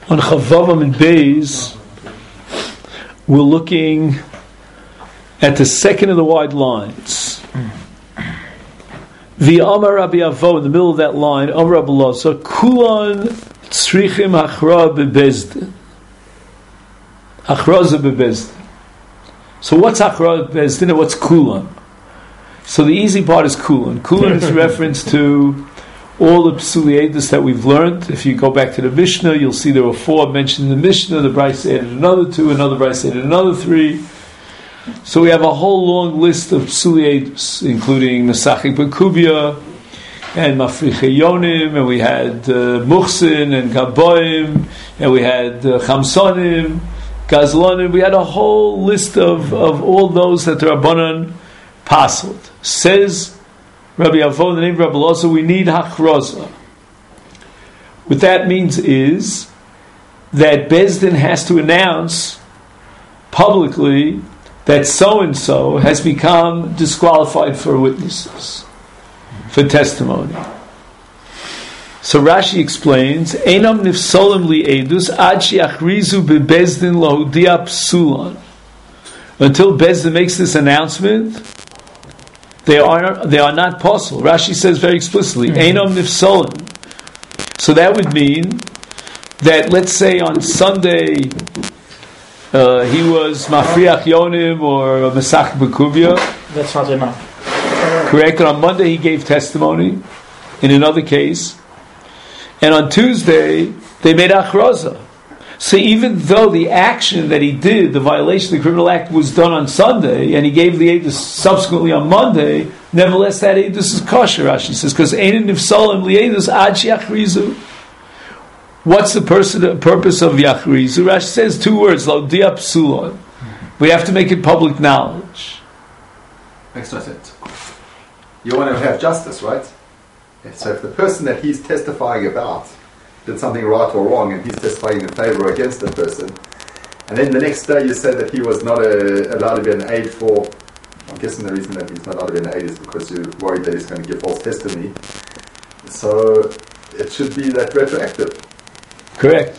On Chavavam and Beis, we're looking at the second of the wide lines. The Amar Rabbi Avo, in the middle of that line, Amar Rabbi Loza, Kulan Tzrichim Achra Bebezdin. Achraza Bebezdin. So what's Achra Bebezdin and what's Kulan? So the easy part is Kulan. Kulan is a reference to all the psuliadus that we've learned. If you go back to the Mishnah, you'll see there were 4 mentioned in the Mishnah. The Brisa added another 2, another Brisa added another 3. So we have a whole long list of psuliadus, including Mesachik Bekubia and Mafriche Yonim, and we had Muchsin and Gaboim, and we had Chamsonim, Gazlonim. We had a whole list of all those that the Rabbanan pasled. Says Rabbi Avo, the name of Rabbi Loza, we need hachroza. What that means is that Bezdin has to announce publicly that so-and-so has become disqualified for witnesses, for testimony. So Rashi explains, Einam nifsolim li edus ad shiachrizu bebezdin lohudia psulan. Until Bezdin makes this announcement, they are not possible. Rashi says very explicitly, Einam nifsolim. So that would mean that, let's say on Sunday he was Mafriach Yonim or Mesach Bekuvia. That's not enough. Correct. And on Monday he gave testimony in another case. And on Tuesday they made achroza. So even though the action that he did, the violation of the criminal act, was done on Sunday, and he gave the edus subsequently on Monday, nevertheless that edus is kosher, Rashi says, because Ein nifsolim liedus ad shiachrizu. What's the purpose of yachrizu? Rashi says 2 words, lo dia psulon. We have to make it public knowledge. Makes no sense. You want to have justice, right? So if the person that he's testifying about did something right or wrong, and he's testifying in favor or against the person, and then the next day you say that he was not allowed to be an aid for, I'm guessing the reason that he's not allowed to be an aid is because you're worried that he's going to give false testimony. So it should be that retroactive. Correct.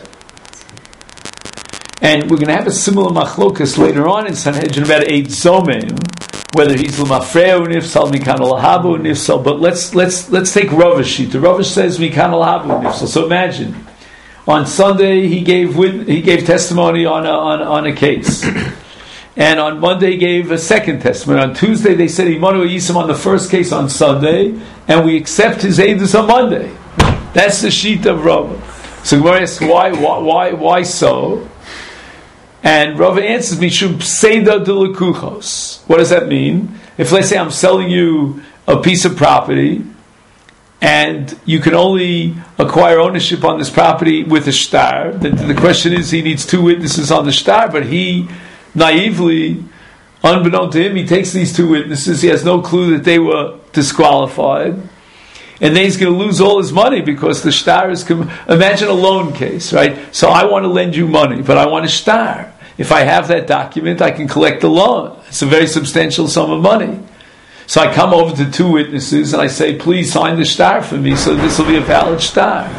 And we're going to have a similar machlokas later on in Sanhedrin about Eid Zomim, whether he's l'mafreu nifsal mikan l'habu nifsal. But let's take Rava's sheet. The Rava says mikan l'habu nifsal. So imagine on Sunday he gave testimony on a case, and on Monday he gave a second testimony. On Tuesday they said imanu yisim on the first case on Sunday, and we accept his eidus on Monday. That's the sheet of Rava. So Gemara asks why so? And Rava answers, Mishum Pseida de Lekuchos. What does that mean? If, let's say, I'm selling you a piece of property, and you can only acquire ownership on this property with a shtar, then the question is, he needs 2 witnesses on the shtar, but he naively, unbeknown to him, he takes these 2 witnesses, he has no clue that they were disqualified, and then he's going to lose all his money because the shtar is... Imagine a loan case, right? So I want to lend you money, but I want a shtar. If I have that document, I can collect the loan. It's a very substantial sum of money. So I come over to 2 witnesses and I say, please sign the shtar for me so this will be a valid shtar.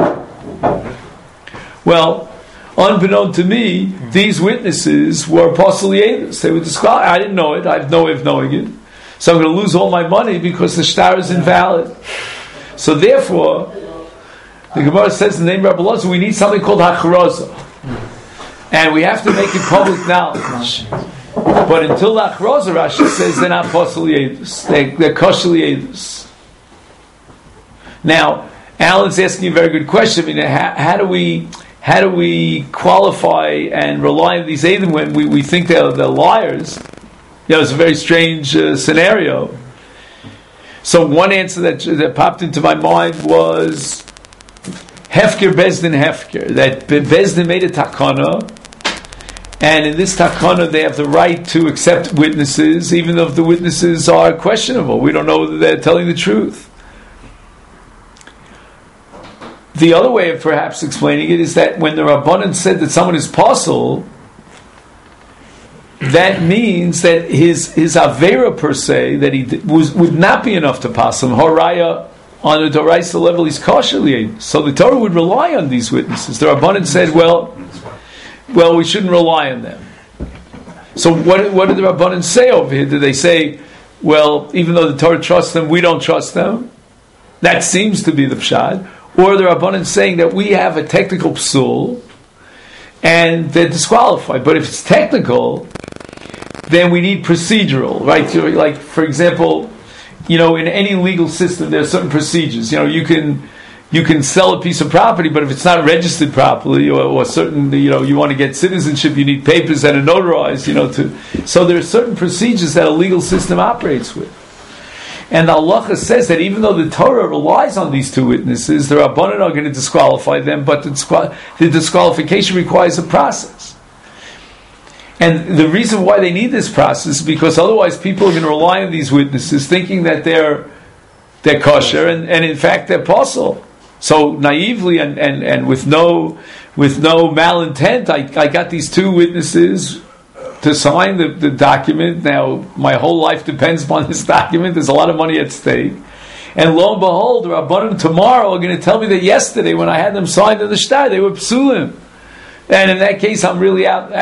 Well, unbeknown to me, these witnesses were apostle yedus. They were disqualified. I didn't know it. I have no way of knowing it. So I'm going to lose all my money because the shtar is invalid. So therefore, the Gemara says in the name of Rabbi Loza, we need something called hachroza. And we have to make it public knowledge. But until hachroza, Rashi says they're not apostle yedus. They're kosher yedus. Now, Alan's asking a very good question. I mean, how do we qualify and rely on these edim when we think they're liars? It's a very strange scenario. So one answer that popped into my mind was Hefker Bezdin Hefker, that Bezdin made a takana, and in this takana they have the right to accept witnesses, even though the witnesses are questionable. We don't know whether they're telling the truth. The other way of perhaps explaining it is that when the Rabbanan said that someone is posel, that means that his avera per se that he did would not be enough to pass him. Horaya on a Doraisa level, he's kosher li'edus. So the Torah would rely on these witnesses. The Rabbanan said, well, we shouldn't rely on them. So what did the Rabbanan say over here? Did they say, well, even though the Torah trusts them, we don't trust them? That seems to be the pshat. Or the Rabbanan saying that we have a technical psul, and they're disqualified. But if it's technical, then we need procedural, right? Like, for example, in any legal system, there are certain procedures. You can sell a piece of property, but if it's not registered properly, or certain, you want to get citizenship, you need papers that are notarized, so there are certain procedures that a legal system operates with. And the halacha says that even though the Torah relies on these two witnesses, the Rabbanan are going to disqualify them, but the disqualification requires a process. And the reason why they need this process is because otherwise people are going to rely on these witnesses thinking that they're kosher, and in fact they're apostle. So naively and with no malintent, I got these two witnesses to sign the document. Now, my whole life depends upon this document. There's a lot of money at stake. And lo and behold, the Rabbanan tomorrow are going to tell me that yesterday, when I had them signed in the shtar, they were psulim. And in that case, I'm really out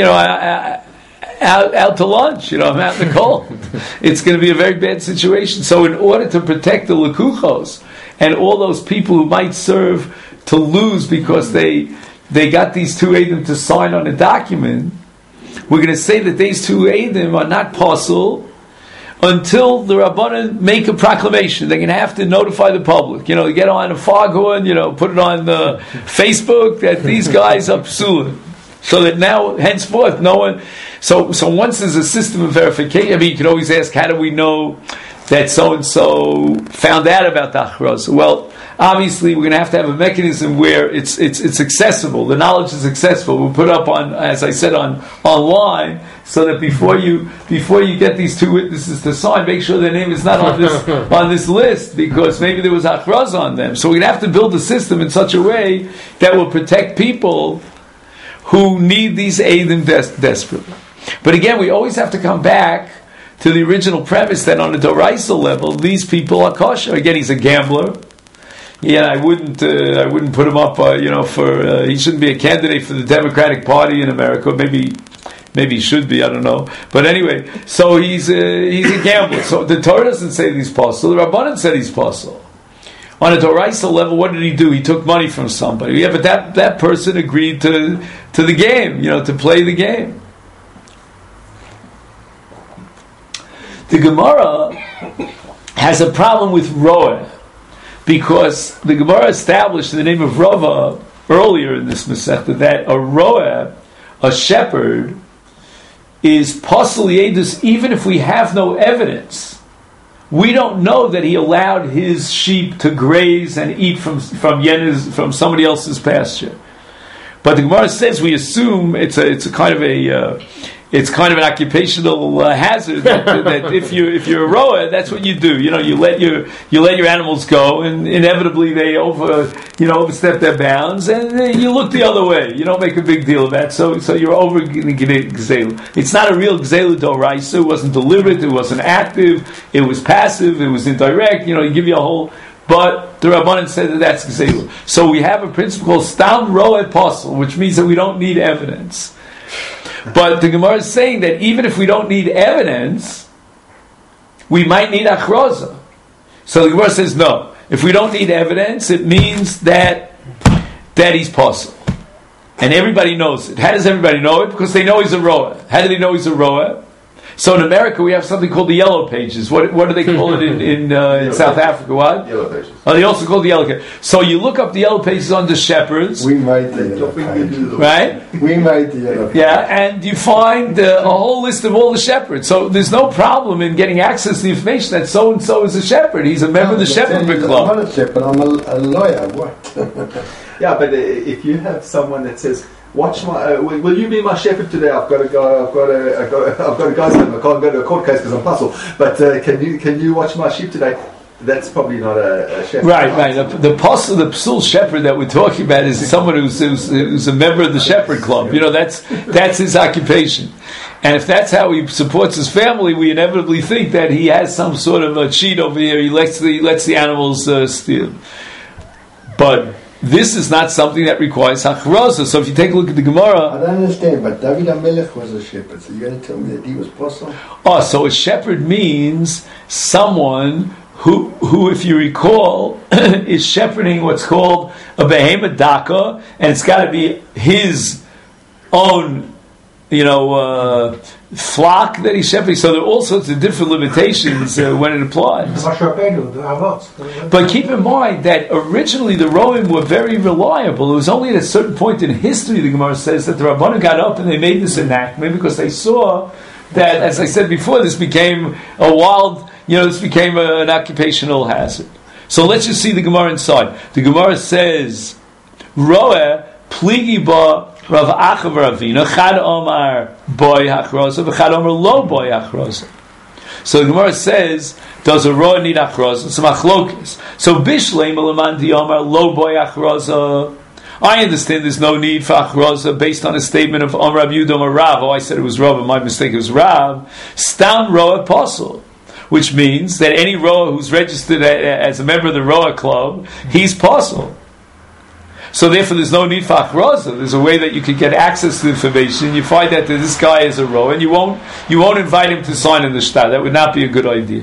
to lunch. I'm out in the cold. It's going to be a very bad situation. So in order to protect the lekuchos and all those people who might serve to lose because they got these two eidim to sign on a document, we're going to say that these two eidim are not possible until the Rabbanan make a proclamation. They're going to have to notify the public. Get on a foghorn, put it on Facebook that these guys are psulim. So that now, henceforth, no one... So once there's a system of verification, you can always ask, how do we know that so-and-so found out about the achros? Well, obviously, we're going to have a mechanism where it's accessible. The knowledge is accessible. We'll put up on, as I said, online, so that before you get these two witnesses to sign, make sure their name is not on this list, because maybe there was achros on them. So we're going to have to build a system in such a way that will protect people who need these eidim desperately. But again, we always have to come back to the original premise that on a Doraisa level, these people are kosher. Again, he's a gambler. Yeah, I wouldn't put him up. He shouldn't be a candidate for the Democratic Party in America. Maybe he should be. I don't know. But anyway, so he's a gambler. So the Torah doesn't say he's possible. The Rabbanan said he's possible. On a Doraisa level, what did he do? He took money from somebody. Yeah, but that person agreed to the game. To play the game. The Gemara has a problem with Roeh, because the Gemara established in the name of Rava earlier in this Masechta that a Roeh, a shepherd, is posel yedus even if we have no evidence. We don't know that he allowed his sheep to graze and eat from somebody else's pasture. But the Gemara says we assume it's a kind of an occupational hazard that if you're a rower, that's what you do. You let your animals go, and inevitably they overstep their bounds, and you look the other way. You don't make a big deal of that. So you're over gzela. It's not a real gzela doraisa. It wasn't deliberate. It wasn't active. It was passive. It was indirect. He give you a whole. But the Rabbanan said that that's gzela. So we have a principle called stam roeh posel, which means that we don't need evidence. But the Gemara is saying that even if we don't need evidence, we might need achroza. So the Gemara says no. If we don't need evidence, it means that he's possible. And everybody knows it. How does everybody know it? Because they know he's a roeh. How do they know he's a roeh? So in America we have something called the Yellow Pages. What do they call it in South Africa? What? Yellow Pages. Oh, they also call it the Yellow Pages. So you look up the Yellow Pages under shepherds. We made the Yellow Pages. Right? We made the Yellow Pages. Yeah, and you find a whole list of all the shepherds. So there's no problem in getting access to the information that so-and-so is a shepherd. He's a member of the shepherd club. I'm not a shepherd, I'm a lawyer. What? Yeah, but if you have someone that says, "Watch my. Will you be my shepherd today? I've got to go. I've got a guy's name. I can't go to a court case because I'm puzzled. But can you watch my sheep today?" That's probably not a shepherd. Right. The psul shepherd that we're talking about is someone who's a member of the shepherd club. That's his occupation. And if that's how he supports his family, we inevitably think that he has some sort of a cheat over here. He lets the animals steal. But this is not something that requires hachroza. So if you take a look at the Gemara, I don't understand, but David HaMelech was a shepherd. So you're going to tell me that he was possible? Oh, so a shepherd means someone who, if you recall, is shepherding what's called a behemoth daka, and it's got to be his own, flock that he's shepherding. So there are all sorts of different limitations when it applies. But keep in mind that originally the Roim were very reliable. It was only at a certain point in history, the Gemara says, that the Rabbanim got up and they made this enactment because they saw that, as I said before, this became a wild, this became an occupational hazard. So let's just see the Gemara inside. The Gemara says, Roeh pligi ba Rav Achav Ravina Chad Omar boy hachroza v'Chad Omar lo boy hachroza. So the Gemara says, does a roeh need hachroza? It's machlokes. So Bishleim Alaman Di Omar lo boy hachroza. I understand there's no need for hachroza based on a statement of Om Rav Yudom or Rav. Oh, I said it was Rav, and my mistake it was Rav. Stam roeh apostle, which means that any roeh who's registered as a member of the roeh club, he's apostle. So therefore, there's no need for achroza. There's a way that you can get access to the information. You find that this guy is a roeh, and you won't invite him to sign in the shtar. That would not be a good idea.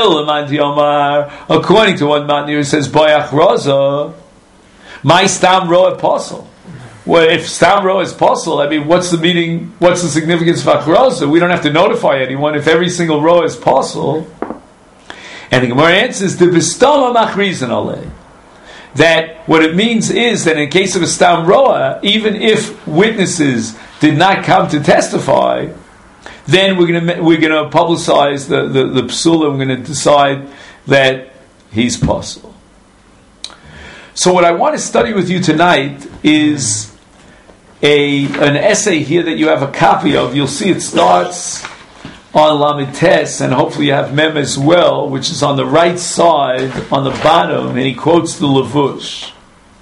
According to one man here, it says by achroza, my stam roeh apostle. Well, if stam roeh is apostle, what's the meaning? What's the significance of achroza? We don't have to notify anyone if every single roeh is apostle. And the Gemara answers the v'stama machrizan aleh. That what it means is that in case of a stam roeh, even if witnesses did not come to testify, then we're going to publicize the psula. We're going to decide that he's possible. So what I want to study with you tonight is an essay here that you have a copy of. You'll see it starts on Lamed Tes, and hopefully you have Mem as well, which is on the right side, on the bottom, and he quotes the Levush.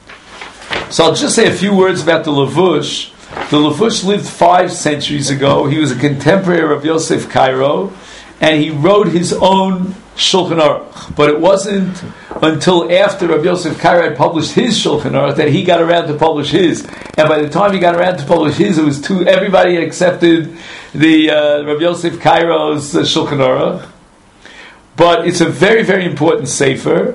So I'll just say a few words about the Levush. The Levush lived 5 centuries ago. He was a contemporary of Yosef Cairo, and he wrote his own Shulchan Aruch. But it wasn't until after Rav Yosef Cairo had published his Shulchan Aruch that he got around to publish his. And by the time he got around to publish his, it was everybody accepted the Rav Yosef Cairo's Shulchan Aruch. But it's a very, very important sefer.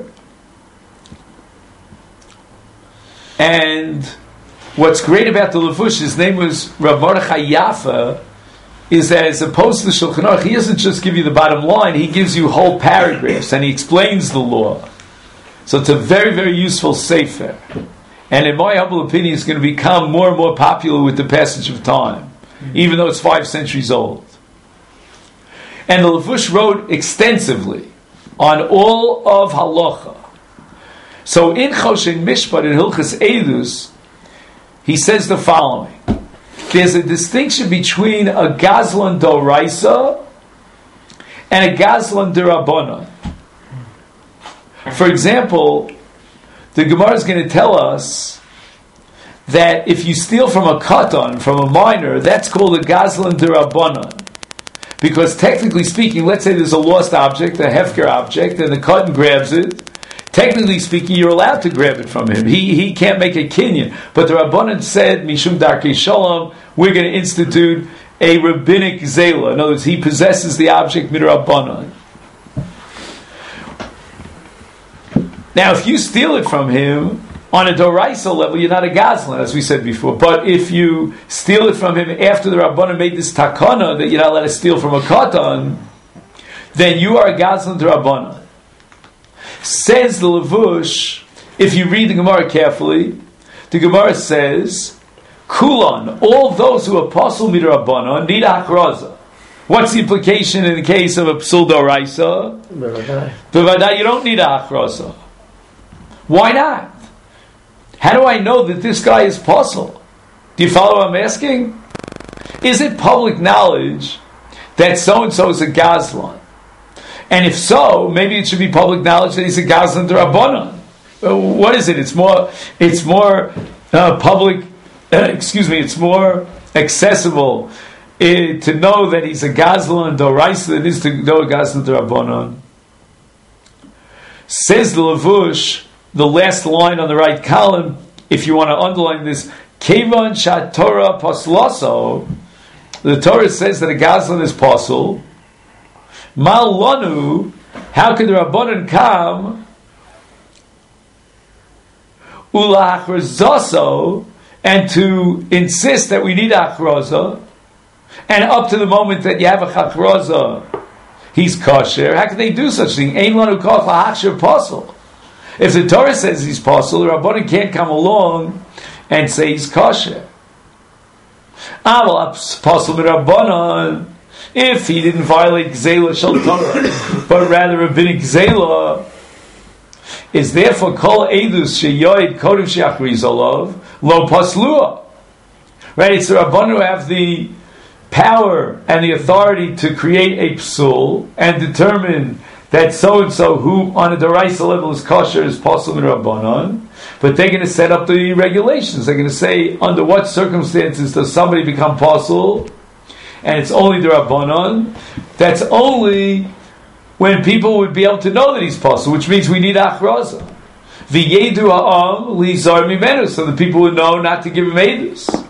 And what's great about the Levush, his name was Rav Mordechai Yafa, is that as opposed to the Shulchan Aruch, he doesn't just give you the bottom line, he gives you whole paragraphs and he explains the law. So it's a very, very useful sefer. And in my humble opinion, it's going to become more and more popular with the passage of time, even though it's 5 centuries old. And the Levush wrote extensively on all of halacha. So in Choshen Mishpat, in Hilchas Eidus, he says the following. There's a distinction between a Gazlan Doraisa and a Gazlan Derabanan. For example, the Gemara is going to tell us that if you steal from a katan, from a minor, that's called a Gazlan Derabanan. Because technically speaking, let's say there's a lost object, a hefker object, and the katan grabs it. Technically speaking, you're allowed to grab it from him. He can't make a kinyan. But the Rabbanan said, Mishum Darkei Shalom, we're going to institute a rabbinic zela. In other words, he possesses the object midrabbanan. Now, if you steal it from him, on a doraisa level, you're not a gazlan, as we said before. But if you steal it from him after the Rabbanan made this takana, that you're not allowed to steal from a katan, then you are a gazlan Rabbanan. Says the Levush, if you read the Gemara carefully, the Gemara says, Kulan, all those who are apostle midrabbanan need achraza. What's the implication in the case of a psul doraisa? Bevadai, you don't need a achraza. Why not? How do I know that this guy is apostle? Do you follow what I'm asking? Is it public knowledge that so-and-so is a gazlan? And if so, maybe it should be public knowledge that he's a Gazlan D'Rabbanan. What is it? It's more public. It's more accessible to know that he's a Gazlan Doraisa than is to know a Gazlan Rabbanon. Says the Levush, the last line on the right column, if you want to underline this, Kevan Shat Torah Paslaso, the Torah says that a Gazlan is pasul. Mal Lanu, how could the Rabbanon come? Ula Achrazaso, and to insist that we need Achraza, and up to the moment that you have a Achraza, he's kosher. How can they do such a thing? Ein Lanu Koch LaHachsher Pasul. If the Torah says he's pasul, the Rabbanon can't come along and say he's kosher. Pasul Rabbanon, if he didn't violate Gzela Shel Torah, but rather rabbinic Gzela, is therefore Kol Eidus Sheyoid Kodim Sheachrizolov Lo Paslua. Right? It's the Rabbanon who have the power and the authority to create a psul and determine that so-and-so who on a Doraisa level is kosher is pasul min Rabbanon, but they're going to set up the regulations. They're going to say under what circumstances does somebody become pasul, and it's only the Rabbanon. That's only when people would be able to know that he's pasul, which means we need achraza. V'yedu ha'am lizar mimenu, so the people would know not to give him edus.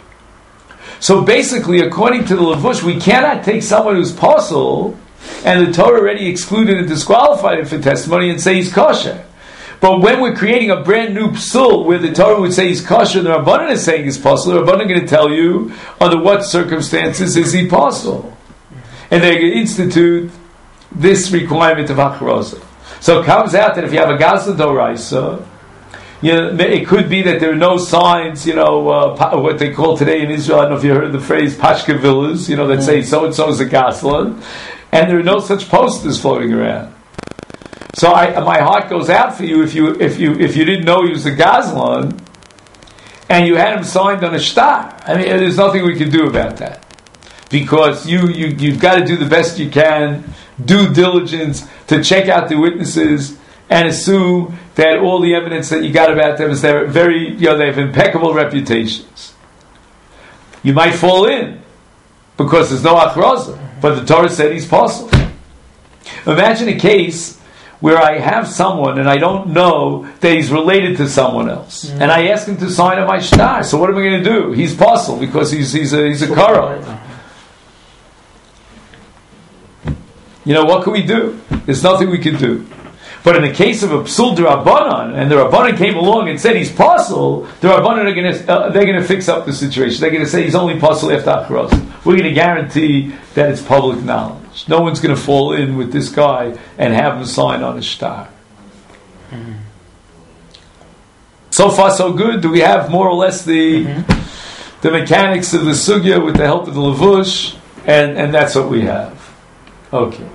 So basically, according to the Levush, we cannot take someone who's pasul, and the Torah already excluded and disqualified him for testimony and say he's kosher. But when we're creating a brand new psul where the Torah would say he's kosher and the Rabbanan is saying he's pasul, the Rabbanan are going to tell you under what circumstances is he pasul. And they're going to institute this requirement of achroza. So it comes out that if you have a Gazlan Doraisa, it could be that there are no signs, what they call today in Israel, I don't know if you heard the phrase Pashka villas, that say so-and-so is a Gazlan, and there are no such posters floating around. So my heart goes out for you if you didn't know he was a Gazlan, and you had him signed on a shtar. I mean, there's nothing we can do about that. Because you've got to do the best you can, due diligence, to check out the witnesses, and assume that all the evidence that you got about them is they have impeccable reputations. You might fall in because there's no achraza, but the Torah said he's pasul. Imagine a case where I have someone and I don't know that he's related to someone else, and I ask him to sign on my shtar. So what am I going to do? He's pasul because he's a kara. What can we do? There's nothing we can do. But in the case of a psul d'Rabbanan, and the Rabbanan came along and said he's pasul, the Rabbanan are they're going to fix up the situation. They're going to say he's only pasul after achros. We're going to guarantee that it's public knowledge. No one's going to fall in with this guy and have him sign on a shtar. So far, so good. Do we have more or less the mechanics of the sugya with the help of the Levush? And that's what we have. Okay.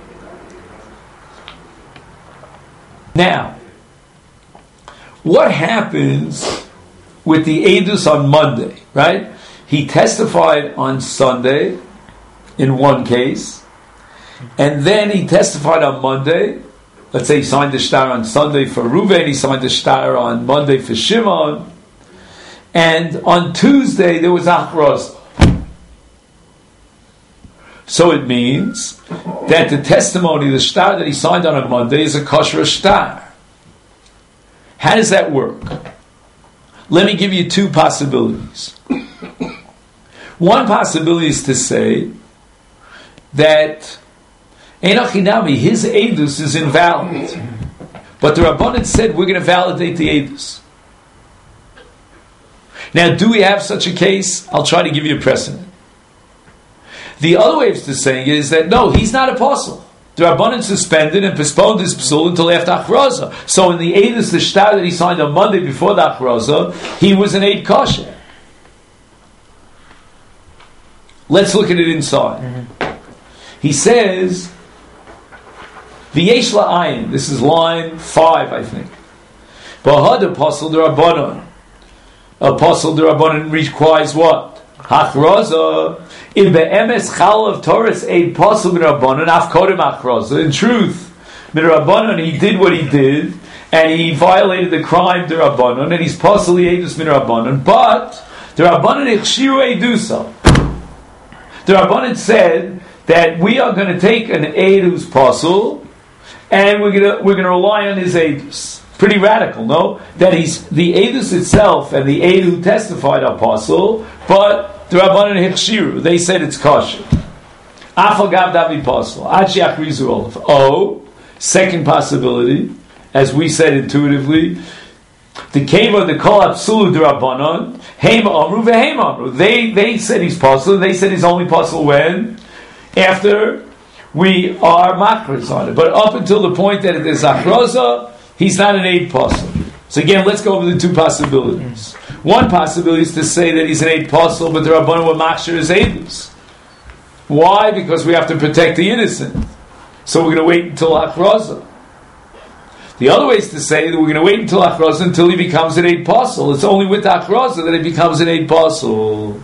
Now, what happens with the Eidus on Monday, right? He testified on Sunday in one case, and then he testified on Monday. Let's say he signed the shtar on Sunday for Reuven, he signed the shtar on Monday for Shimon, and on Tuesday there was achros. So it means that the testimony, the shtar that he signed on Monday, is a kosher shtar. How does that work? Let me give you two possibilities. One possibility is to say that Enochinami, his edus is invalid, but the Rabbanan said we're going to validate the edus. Now, do we have such a case? I'll try to give you a precedent. The other way of saying it is that no, he's not a pasul. The Rabbanan suspended and postponed his psul until after achraza. So in the edus, the shtar that he signed on Monday before the achraza, he was an eid kosher. Let's look at it inside. He says, V'yesh la'ayin. This is line 5, I think. B'hada pasul d'Rabbanan. A pasul d'Rabbanan requires what? Achraza. In be'emes chal of Torah, a pasul d'Rabbanan af kodem achraza. In truth, d'Rabbanan, he did what he did, and he violated the crime d'Rabbanan, and he's pasul edus d'Rabbanan. But d'Rabbanan ichshiru edusa. the Rabbanan said that we are going to take an aid who's possible, and we're going to rely on his aidus. Pretty radical, no? That he's the aidus itself and the aid who testified are possible, but the Rabbanan Hikshiru, they said it's kosher. Afagav Davi possible. Achi Achrizu Olaf. Oh, second possibility, as we said intuitively, the Keva, the Kol Absolu D'Rabbanan, Heim Amru Veheim Amru. They said he's possible. They said he's only possible when? After we are makris on it. But up until the point that it is achroza, he's not an aid possible. So again, let's go over the two possibilities. One possibility is to say that he's an aid possible, but the Rabbanan were machshir as aidus. Why? Because we have to protect the innocent. So we're going to wait until achroza. The other way is to say that we're going to wait until achroza until he becomes an aid possible. It's only with achroza that he becomes an aid possible.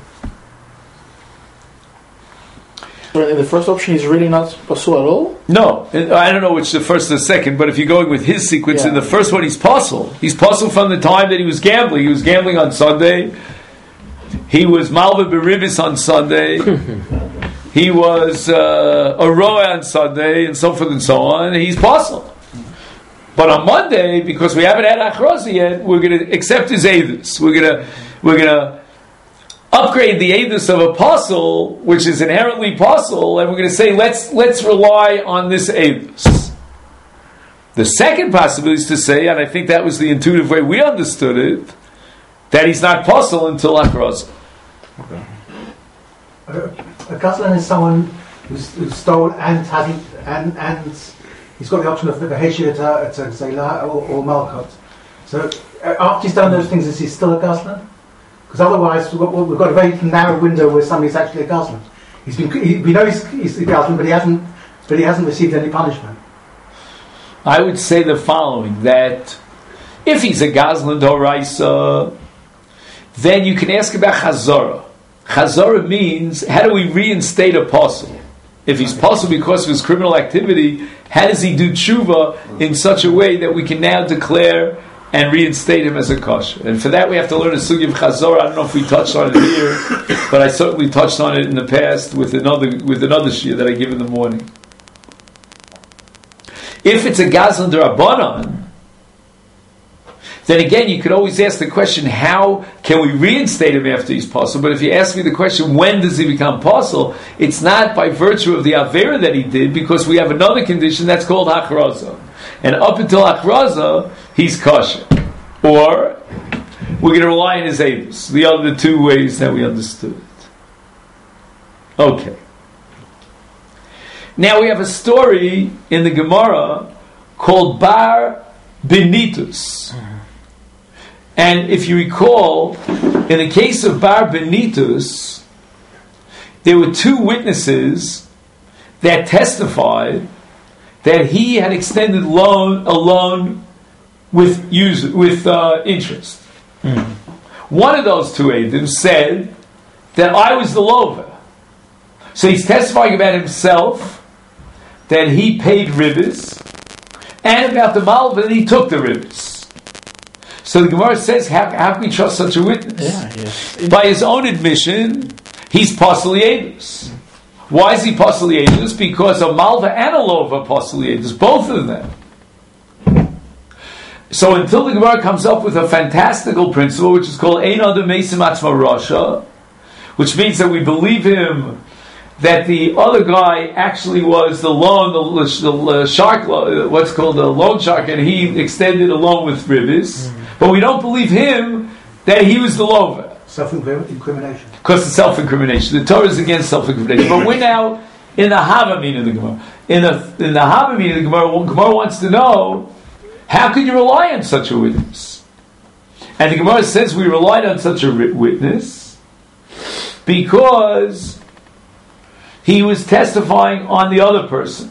In the first option, he's really not pasul at all? No, I don't know which the first or the second, but if you're going with his sequence, in the first one he's pasul. He's pasul from the time that he was gambling. He was gambling on Sunday. He was malva beribis on Sunday. He was a roa on Sunday, and so forth and so on. And he's pasul. But on Monday, because we haven't had achroza yet, we're going to accept his eidus. We're going to upgrade the eidus of apostle, which is inherently apostle, and we're going to say let's rely on this eidus. The second possibility is to say, and I think that was the intuitive way we understood it, that he's not apostle until achroza. Okay. A gazlan is someone who's stole and he's got the option of the heshir to Zayla or Malkot. So after he's done those things, is he still a gazlan? Because otherwise, we've got a very narrow window where somebody's actually a gazlan. We know he's a gazlan, but he hasn't received any punishment. I would say the following: that if he's a gazlan d'oraisa, then you can ask about chazara. Chazara means how do we reinstate a apostle? If he's possible because of his criminal activity, how does he do tshuva in such a way that we can now declare and reinstate him as a kosher? And for that we have to learn a sugi of chazor. I don't know if we touched on it here, but I certainly touched on it in the past with another shir that I give in the morning. If it's a gazlan d'Rabbanan, then again you could always ask the question, how can we reinstate him after he's possible? But if you ask me the question, when does he become possible? It's not by virtue of the avera that he did, because we have another condition that's called achroza. And up until achroza, he's kosher. Or we're going to rely on his eidus. The other two ways that we understood it. Okay. Now we have a story in the Gemara called Bar Benitus. And if you recall, in the case of Bar Benitus, there were two witnesses that testified that he had extended a loan with interest. One of those two Eidim said that I was the lover. So he's testifying about himself, that he paid ribis, and about the malva that he took the ribis. So the Gemara says, how can we trust such a witness? Yes. By his own admission, he's pasul yedus. Why is he pasul yedus? Because a malva and a lova are pasul yedus, both of them. So until the Gemara comes up with a fantastical principle, which is called Ein Adam Meisim Atzma Rasha, which means that we believe him that the other guy actually was the shark, what's called the loan shark, and he extended a loan with ribis. But we don't believe him that he was the lover. Self-incrimination. Because it's self-incrimination. The Torah is against self-incrimination. But we're now in the Havamina of the Gemara. In the Havamina of the Gemara wants to know, how can you rely on such a witness? And the Gemara says we relied on such a witness because he was testifying on the other person.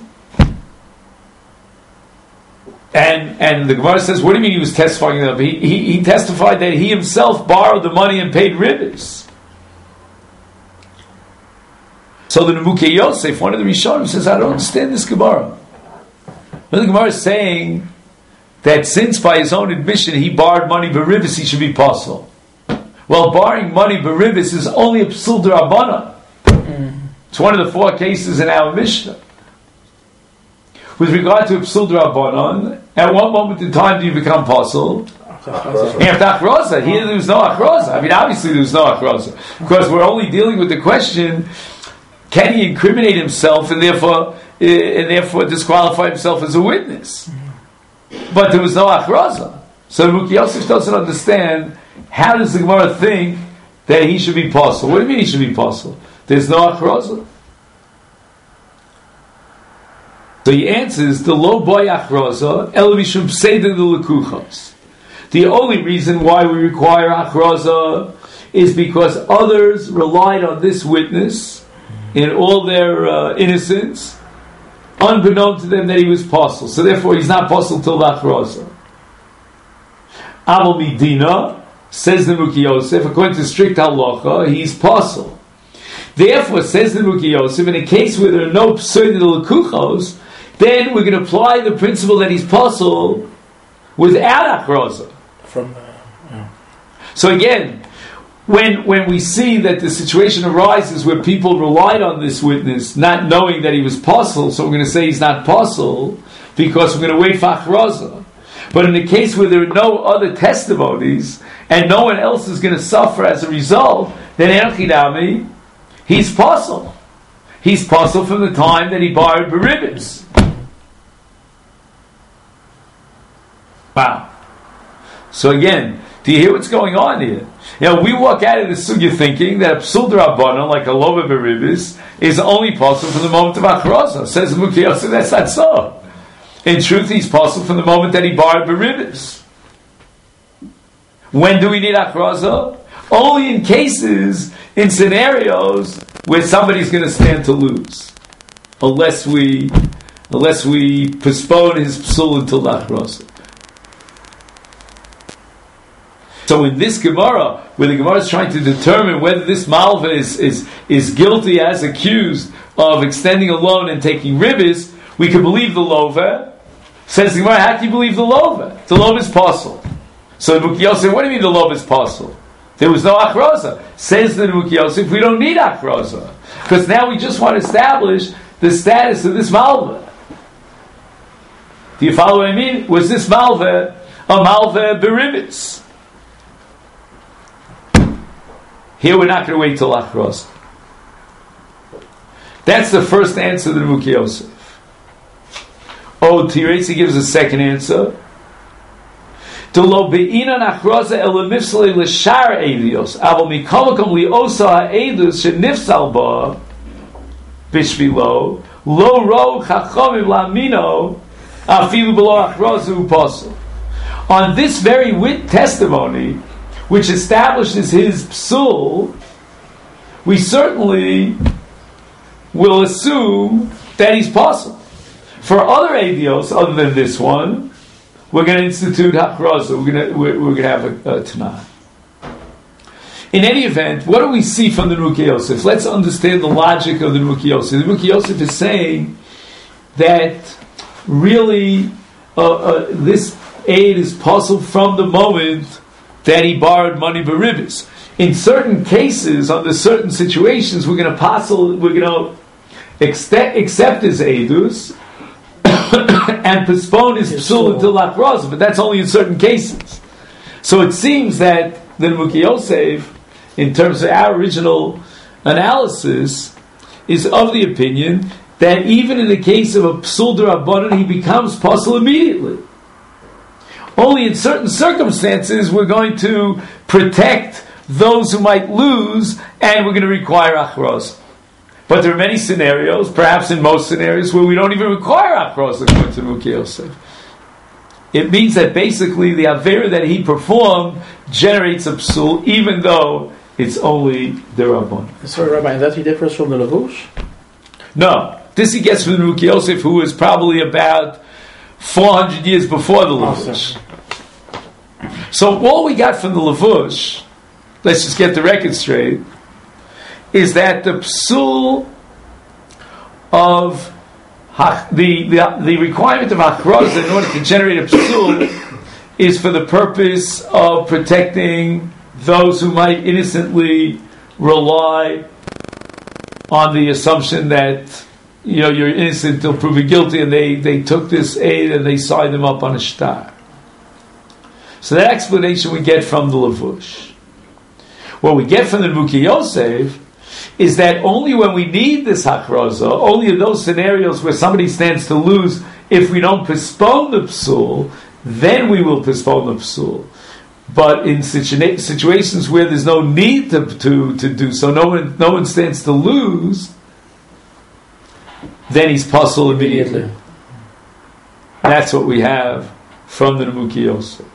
And the Gemara says, what do you mean he was testifying on the other? He testified that he himself borrowed the money and paid ribis. So the Nebuchadnezzar Yosef, one of the Rishonim, says, I don't understand this Gemara. The Gemara is saying that since by his own admission he borrowed money beribis, he should be pasul. Well, borrowing money beribis is only a psul d'Rabbanan. It's one of the 4 cases in our Mishnah. With regard to Psul D'Rabbanan, at what moment in time do you become Pasul? After Achroza. Here there was no Achroza. I mean, obviously there was no Achroza. Because we're only dealing with the question, can he incriminate himself and therefore disqualify himself as a witness? But there was no Achroza. So Ruki Yosef doesn't understand, how does the Gemara think that he should be Pasul? What do you mean he should be Pasul? There's no Achroza. So he answers, the lo boy Achroza, el mishum pseida de lekuchos. The only reason why we require Achroza is because others relied on this witness in all their innocence, unbeknown to them that he was Pasul. So therefore he's not Pasul till the Achroza. Aval midina, says the Ruki Yosef, according to strict halacha, he's Pasul. Therefore, says the Ruki Yosef, in a case where there are no pseida de lekuchos, then we're going to apply the principle that he's Pasul without Achroza. So again, when we see that the situation arises where people relied on this witness, not knowing that he was Pasul, so we're going to say he's not Pasul, because we're going to wait for Achroza. But in the case where there are no other testimonies, and no one else is going to suffer as a result, then Erchidami, he's Pasul. He's Pasul from the time that he borrowed Beribis. Wow. So again, do you hear what's going on here? You know, we walk out of the sugya thinking that a Psul D'Rabbanan, like a Lova Beribis, is only Pasul from the moment of Achroza. Says Ruki Yosef, that's not so. In truth, he's Pasul from the moment that he borrowed Beribis. When do we need Achroza? Only in cases, in scenarios where somebody's going to stand to lose, unless we postpone his Psul until Achroza. So in this Gemara, where the Gemara is trying to determine whether this Malva is guilty as accused of extending a loan and taking ribis, we can believe the Lova. Says the Gemara, how can you believe the Lova? The Lova is Pasul. So the Ruki Yosef, what do you mean the Lova is Pasul? There was no Achroza. Says the Ruki Yosef, we don't need Achroza. Because now we just want to establish the status of this Malva. Do you follow what I mean? Was this Malva a Malva Beribis? Here we're not going to wait till Achroza. That's the first answer to the Ruki Yosef. Tiresi gives a second answer. To lo be'inan Achroza el mifsale l'shar eidios, aval mikamakom li'osa ha'edus shenifsal ba bishvilo lo ro chachamim la'amino afilu below Achroza u'pasul. On this very testimony, which establishes his psul, we certainly will assume that he's pasul. For other adios, other than this one, we're going to institute Achroza. We're going to have a Tanah. In any event, what do we see from the Ruki Yosef? Let's understand the logic of the Ruki Yosef. The Ruki Yosef is saying that really this aid is pasul from the moment that he borrowed money beribis. In certain cases, under certain situations, we're going to accept his edus and postpone his psul until Achroza, but that's only in certain cases. So it seems that the Ruki Yosef, in terms of our original analysis, is of the opinion that even in the case of a psul d'Rabbanan, he becomes pasul immediately. Only in certain circumstances we're going to protect those who might lose, and we're going to require Achroza. But there are many scenarios, perhaps in most scenarios, where we don't even require Achroza according to Ruki Yosef. It means that basically the Avera that he performed generates a psul, even though it's only the Rabban. Sorry, Rabbi, that he differs from the Lavush? No. This he gets from Ruki Yosef, who is probably about 400 years before the Lavush. So all we got from the Lavush, let's just get the record straight, is that the psul of the requirement of Achroza in order to generate a psul is for the purpose of protecting those who might innocently rely on the assumption that you're innocent till proven guilty, and they took this aid and they signed them up on a shtar. So that explanation we get from the Lavush. What we get from the Muki Yosef is that only when we need this hachraza, only in those scenarios where somebody stands to lose, if we don't postpone the psul, then we will postpone the psul. But in situations where there's no need to do so, no one stands to lose, then he's puzzled immediately. That's what we have from the Nemuki Yosef.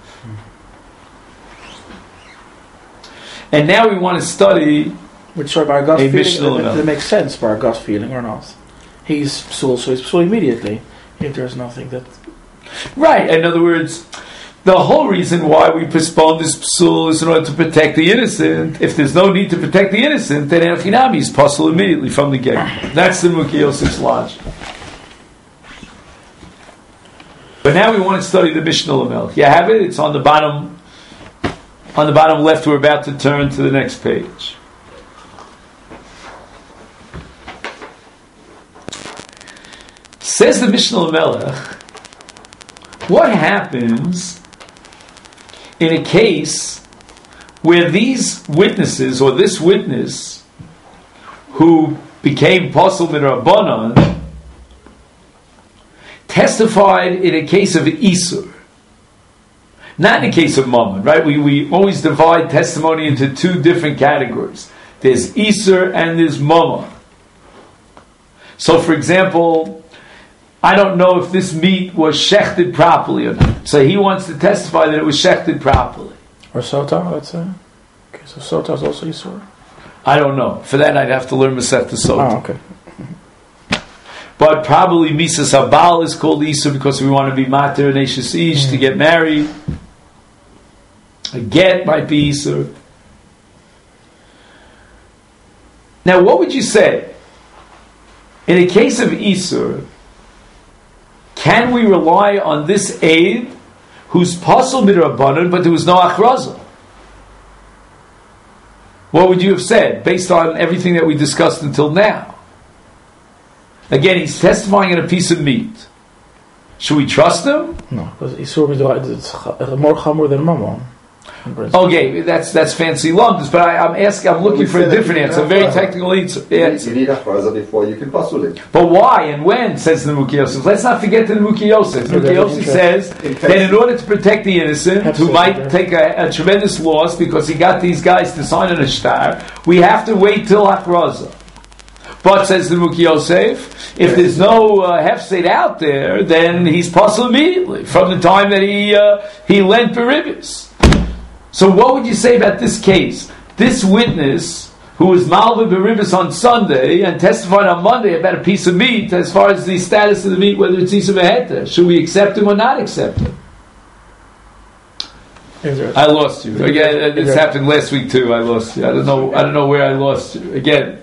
And now we want to study which by our gut a feeling, that makes sense by our gut feeling or not. He's psul, so he's psul immediately. If there's nothing that... Right, in other words, the whole reason why we postpone this psul is in order to protect the innocent. If there's no need to protect the innocent, then Elchinami is puzzled immediately from the get. That's the Nemuki Yosef's logic. But now we want to study the Mishnah Lamel. You have it, it's on the bottom left. We're about to turn to the next page. Says the Mishnah Lamelech, what happens in a case where these witnesses, or this witness, who became Posel Midrabanan, testified in a case of Isur? Not in a case of Mammon, right? We always divide testimony into two different categories. There's Isur and there's Mammon. So, for example, I don't know if this meat was shechted properly or not. So he wants to testify that it was shechted properly. Or Sota, let's say. Okay, so Sota is also Isur? I don't know. For that I'd have to learn Masechta Sota. Oh, okay. But probably Misas Habal is called Isur because we want to be Mater and Eishes Ish to get married. A get might be Isur. Now what would you say? In a case of Isur, can we rely on this aid who's Pasal Midrabanan but there was no Achraza? What would you have said based on everything that we discussed until now? Again, he's testifying on a piece of meat. Should we trust him? No, because Isur is more chamur than Mammon. Okay, that's fancy lumps, but I'm looking for a different answer, a very technical answer. You need Achraza before you can pasul it. But why and when, says the Nemuki Yosef? Let's not forget the Nemuki Yosef. Nemuki Yosef says that in order to protect the innocent, who might take a tremendous loss because he got these guys to sign an ishtar, we have to wait till Achraza. But, says the Nemuki Yosef, if there's no hefsed out there, then he's pasul immediately, from the time that he lent Beribis. So what would you say about this case? This witness, who was Malva Beribis on Sunday and testified on Monday about a piece of meat, as far as the status of the meat, whether it's Isa Beheta, should we accept him or not accept him? I lost you. Again, this happened last week too. I lost you. I don't know where I lost you. Again,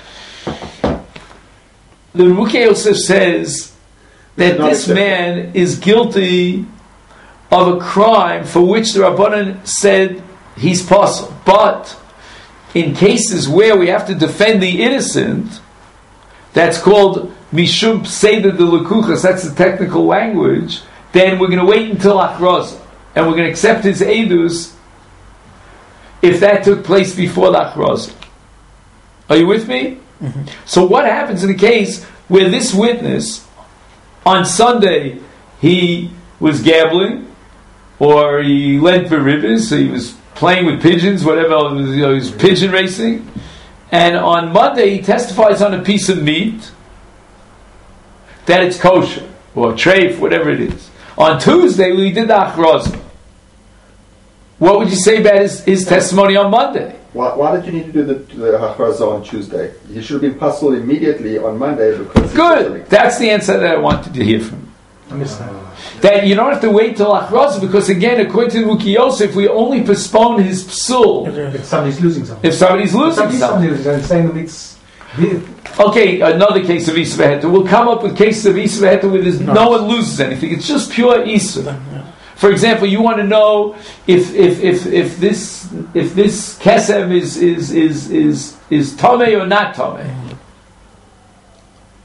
the Nemuki Yosef says that this man is guilty of a crime for which the Rabbanan said he's possible. But in cases where we have to defend the innocent, that's called Mishum Seder de Lekuchas, that's the technical language, then we're going to wait until Achraza. And we're going to accept his Eidus if that took place before the Achraza. Are you with me? Mm-hmm. So what happens in a case where this witness, on Sunday, he was gambling, or he lent Beribis, so he was playing with pigeons, whatever, he was pigeon racing, and on Monday he testifies on a piece of meat that it's kosher, or treif, whatever it is. On Tuesday we did the Achraza. What would you say about his testimony on Monday? Why did you need to do the Achraza on Tuesday? He should have been pasul immediately on Monday because... Good! That's the answer that I wanted to hear from you. I missed that. That you don't have to wait till Achraza, because again, according to Nemuki Yosef, we only postpone his psul If somebody's losing something. if somebody's losing something. Saying that it's... Okay, another case of Isa Beheta. We'll come up with cases of Isa Beheta where no one loses anything. It's just pure Isa. For example, you want to know if this kesem is tamei or not tamei.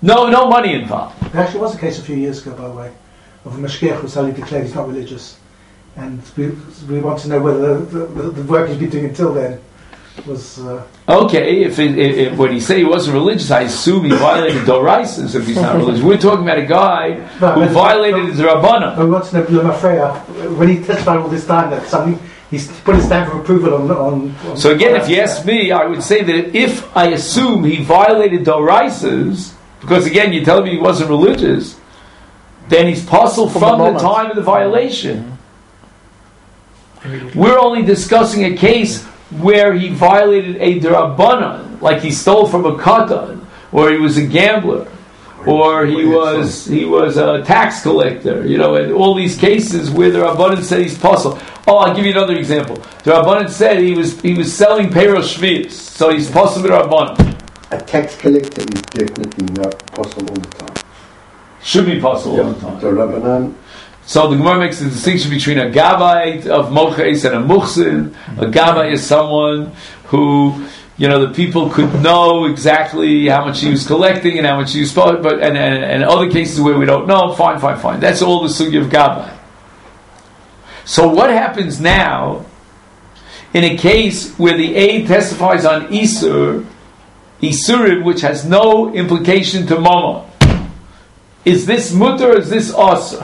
No money involved. There actually was a case a few years ago, by the way, of a mashgiach who suddenly declared he's not religious. And we want to know whether the work he's been doing until then was... Okay, if when he said he wasn't religious, I assume he violated Doraisas if he's not religious. We're talking about a guy who violated the Rabbana. We want to know, Lemafreya, when he testified all this time, that something... He's put his stamp of approval on so again, if you ask me, I would say that if I assume he violated Doraisas, because again, you're telling me he wasn't religious, then he's puzzled from the time of the violation. We're only discussing a case where he violated a Derabanan, like he stole from a katan, or he was a gambler, or he was a tax collector, and all these cases where the Rabbanan said he's puzzled. Oh, I'll give you another example. The Rabbanan said he was selling Peiros Shvius, so he's puzzled with Rabbanan. A tax collector is definitely not possible all the time. Should be puzzled all the time. The Rabbanan. So the Gemara makes a distinction between a Gavai of Moches and a Muchsin. A Gavai is someone who, the people could know exactly how much he was collecting and how much he was, and other cases where we don't know, fine. That's all the sugi of Gavai. So what happens now in a case where the aid testifies on Isurim, which has no implication to Mama? Is this mutter or is this asa?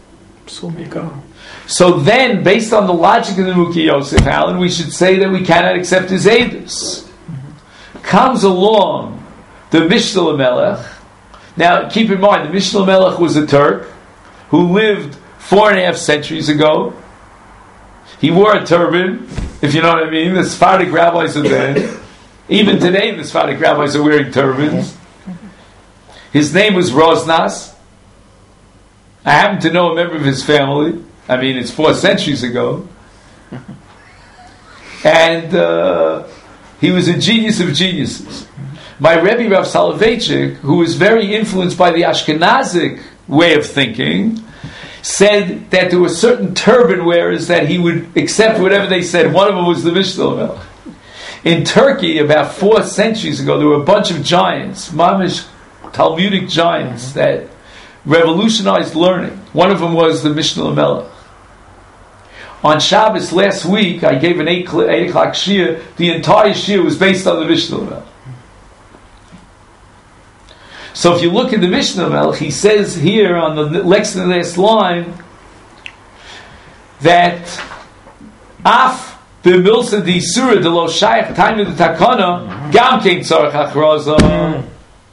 So then, based on the logic of the Mukhi Yosef, Alan, we should say that we cannot accept his edus. Comes along the Mishnah Melech. Now, keep in mind, the Mishnah Melech was a Turk who lived 4.5 centuries ago. He wore a turban, if you know what I mean. The Sephardic rabbis are there. Even today, the Sephardic rabbis are wearing turbans. His name was Rosnas. I happen to know a member of his family. I mean, it's 4 centuries ago. And he was a genius of geniuses. My Rebbe, Rav Soloveitchik, who was very influenced by the Ashkenazic way of thinking, said that there were certain turban wearers that he would accept whatever they said. One of them was the Mishnah Melech. In Turkey, about 4 centuries ago, there were a bunch of giants, mamish Talmudic giants, that revolutionized learning. One of them was the Mishnah Melech. On Shabbos last week, I gave an 8 o'clock shir. The entire shir was based on the Mishnah Melech. So if you look at the Mishnah Melech, he says here on the next to the last line that Af b'milsa di surah de lo shayach time of the takana gam kein tzarech achraza,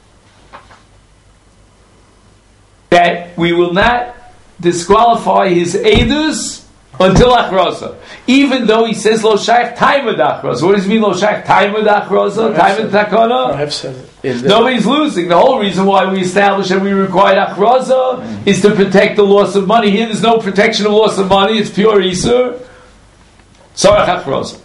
that we will not disqualify his edus until achraza, even though he says lo shayach time of achraza. What does he mean lo shayach time of achraza? Time of the takana? I've said it. Nobody's losing. The whole reason why we established that we required achraza is to protect the loss of money. Here there's no protection of loss of money, it's pure isur. Tzarech achraza.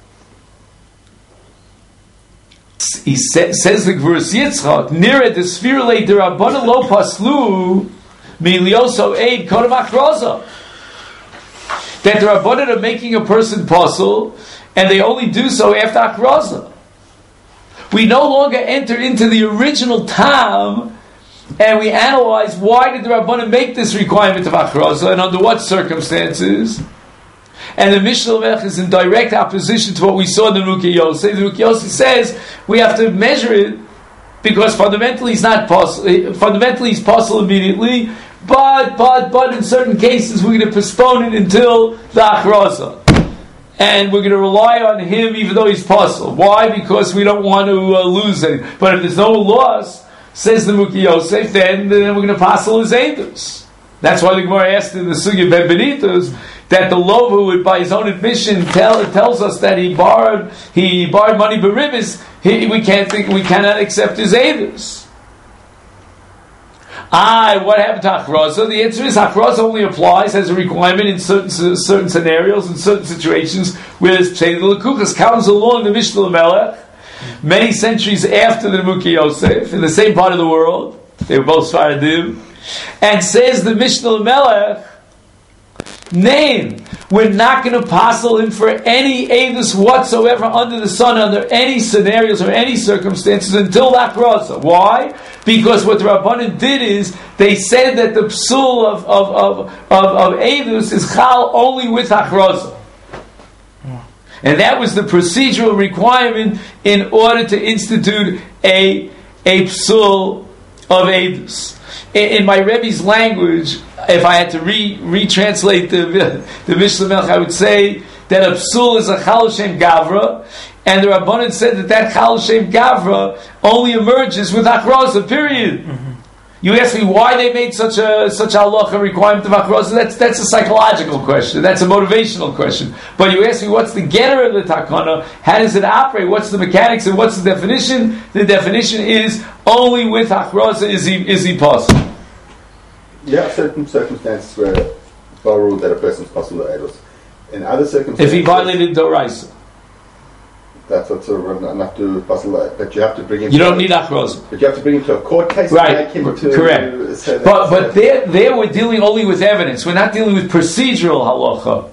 He says the Gvuras Yitzchak, Nira de Sfirle de Rabbana lo paslu milioso aid kodem achraza. That the Rabbanan are making a person puzzle, and they only do so after achraza. We no longer enter into the original tam, and we analyze why did the Rabbanan make this requirement of achraza, and under what circumstances. And the Mishnah Melech is in direct opposition to what we saw in the Mukhi Yosef. The Mukhi Yosef says we have to measure it because fundamentally he's not possible. Fundamentally he's possible immediately, but in certain cases we're going to postpone it until the achraza, and we're going to rely on him even though he's possible. Why? Because we don't want to lose anything. But if there's no loss, says the Mukhi Yosef, then we're going to passel his edus. That's why the Gemara asked in the Sugya Ben Benitos that the Lov, who would, by his own admission, tells us that he borrowed money beribis, we cannot accept his edus. What happened to achraza? The answer is achraza only applies as a requirement in certain scenarios, in certain situations where there's pseudo lekuchas. Comes along the Mishnah Melech many centuries after the Mukhi Yosef in the same part of the world. They were both Sfaradim, and says the Mishnah Melech name. We're not going to passel him for any edus whatsoever under the sun, under any scenarios or any circumstances until the achroza. Why? Because what the Rabbanan did is they said that the psul of edus is chal only with achroza. And that was the procedural requirement in order to institute a psul of edus. In my Rebbe's language, if I had to retranslate the Mishnah Melech, I would say that a psul is a chal shem gavra, and the Rabbanan said that chal shem gavra only emerges with achroza, period. Mm-hmm. You ask me why they made such a halacha requirement of achroza. That's a psychological question. That's a motivational question. But you ask me what's the getter of the takana? How does it operate? What's the mechanics and what's the definition? The definition is only with achroza is he possible. You have certain circumstances where it's well ruled that a person is possible to edus. In other circumstances, if he violated doraisa, that's what's enough to possible. But you have to bring him. You don't need achroza. But you have to bring him to a court case, right? To make him correct. Say that but there we're dealing only with evidence. We're not dealing with procedural halacha.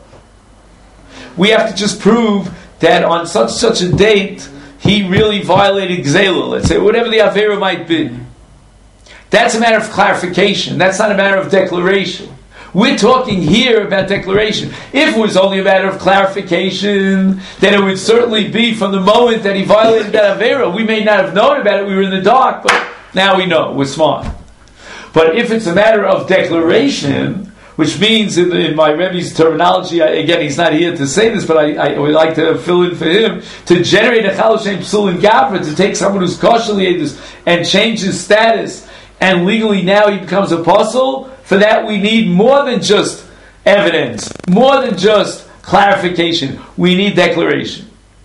We have to just prove that on such a date he really violated gzela. Let's say whatever the avera might be. That's a matter of clarification. That's not a matter of declaration. We're talking here about declaration. If it was only a matter of clarification, then it would certainly be from the moment that he violated that avera. We may not have known about it. We were in the dark, but now we know. We're smart. But if it's a matter of declaration, which means in my Rebbe's terminology, again, he's not here to say this, but I would like to fill in for him, to generate a chal shem psul in gavra, to take someone who's kosher liedus and change his status, and legally now he becomes apostle. For that we need more than just evidence, more than just clarification. We need declaration.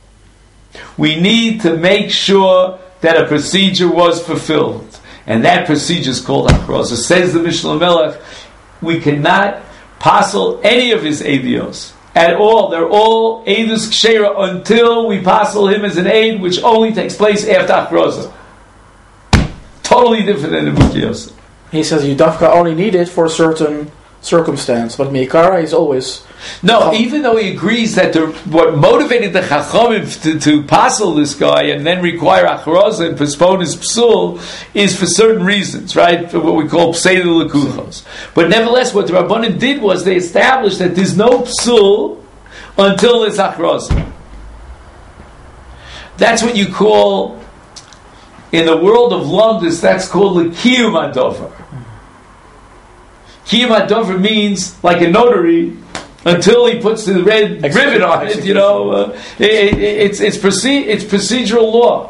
We need to make sure that a procedure was fulfilled. And that procedure is called achroza. Says the Mishnah Melech, we cannot passel any of his edios at all. They're all edus kshera until we passel him as an aid, which only takes place after achroza. Totally different than the Bukei Yosef. He says you dafka only need it for a certain circumstance, but meikara is always... No, even though he agrees that what motivated the Chachamim to passel this guy and then require achroza and postpone his psul is for certain reasons, right? For what we call pseidah lekuchos. But nevertheless, what the Rabbanan did was they established that there's no psul until there's achroza. That's what you call... In the world of Lomdus, that's called the Kiyum Adover. Kiyum Adover means, like a notary, until he puts the red ribbon on it, it's procedural law.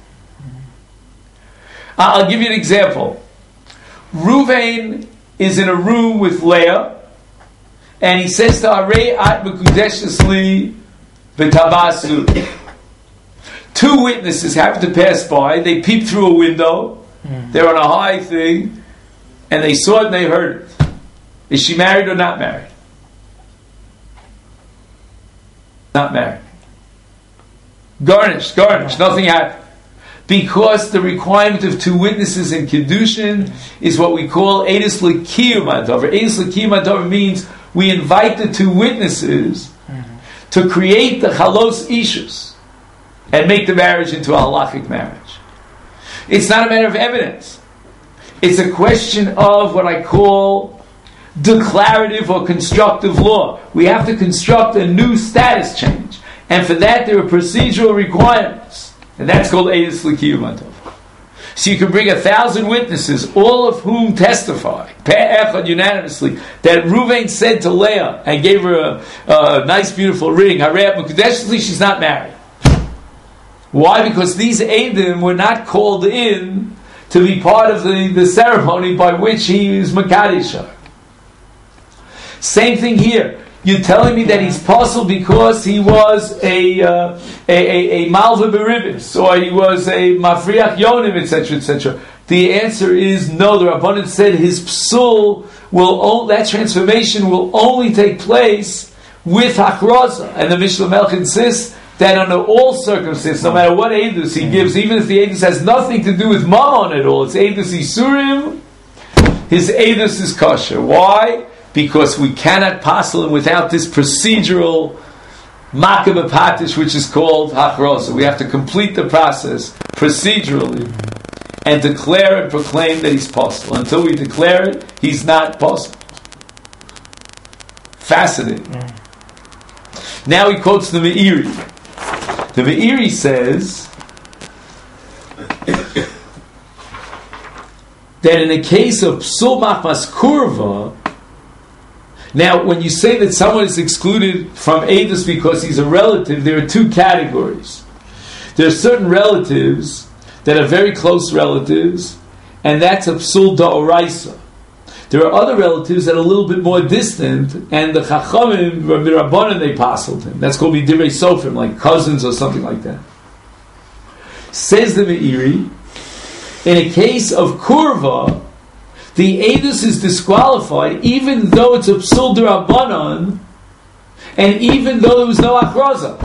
I'll give you an example. Ruvain is in a room with Leah, and he says to Arei at Mekudeshes li b'tabasu. Two witnesses happen to pass by. They peep through a window. They're on a high thing, and they saw it and they heard it. Is she married or not married? Not married. Garnished. Nothing happened. Because the requirement of two witnesses in Kiddushin is what we call Eidus L'Kiyum Adover. Eidus L'Kiyum Adover means we invite the two witnesses to create the Chalos Ishus and make the marriage into a halachic marriage. It's not a matter of evidence. It's a question of what I call declarative or constructive law. We have to construct a new status change. And for that there are procedural requirements. And that's called Eidus L'Kiyum Adover. So you can bring 1,000 witnesses, all of whom testify, pe'echad unanimously, that Ruvain said to Leah and gave her a nice beautiful ring, Harei Mekudeshes li, she's not married. Why? Because these Eidim were not called in to be part of the ceremony by which he is Makadisha. Same thing here. You're telling me that he's possible because he was a Malva Beribis, or he was a Mafriach Yonim, etc., etc. The answer is no. The Rabbanan said his psul that transformation will only take place with Achroza. And the Mishnah Melech insists that under all circumstances, no matter what Eidus he gives, even if the Eidus has nothing to do with Mammon at all, it's Eidus Isurim, his Eidus is kosher. Why? because we cannot passel him without this procedural makam patish, which is called hachrosa. We have to complete the process procedurally and declare and proclaim that he's possible. Until we declare it, he's not possible. Fascinating. Now he quotes the Meiri. The Meiri says that in the case of psul machmas kurva, now when you say that someone is excluded from Eidus because he's a relative, there are two categories. There are certain relatives that are very close relatives, and that's a psul da'oraisa. There are other relatives that are a little bit more distant, and the Chachamim, Rabbanan, they passeled him. That's called Divrei Sofrim, like cousins or something like that. Says the Meiri, in a case of Kurva, the Eidus is disqualified even though it's a Psul D'Rabbanan, and even though there was no Achraza.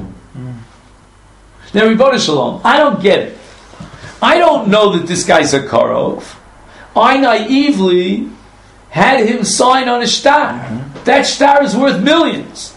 Now, Ribono Shalom, I don't get it. I don't know that this guy's a Karov. I naively had him sign on a shtar. That shtar is worth millions.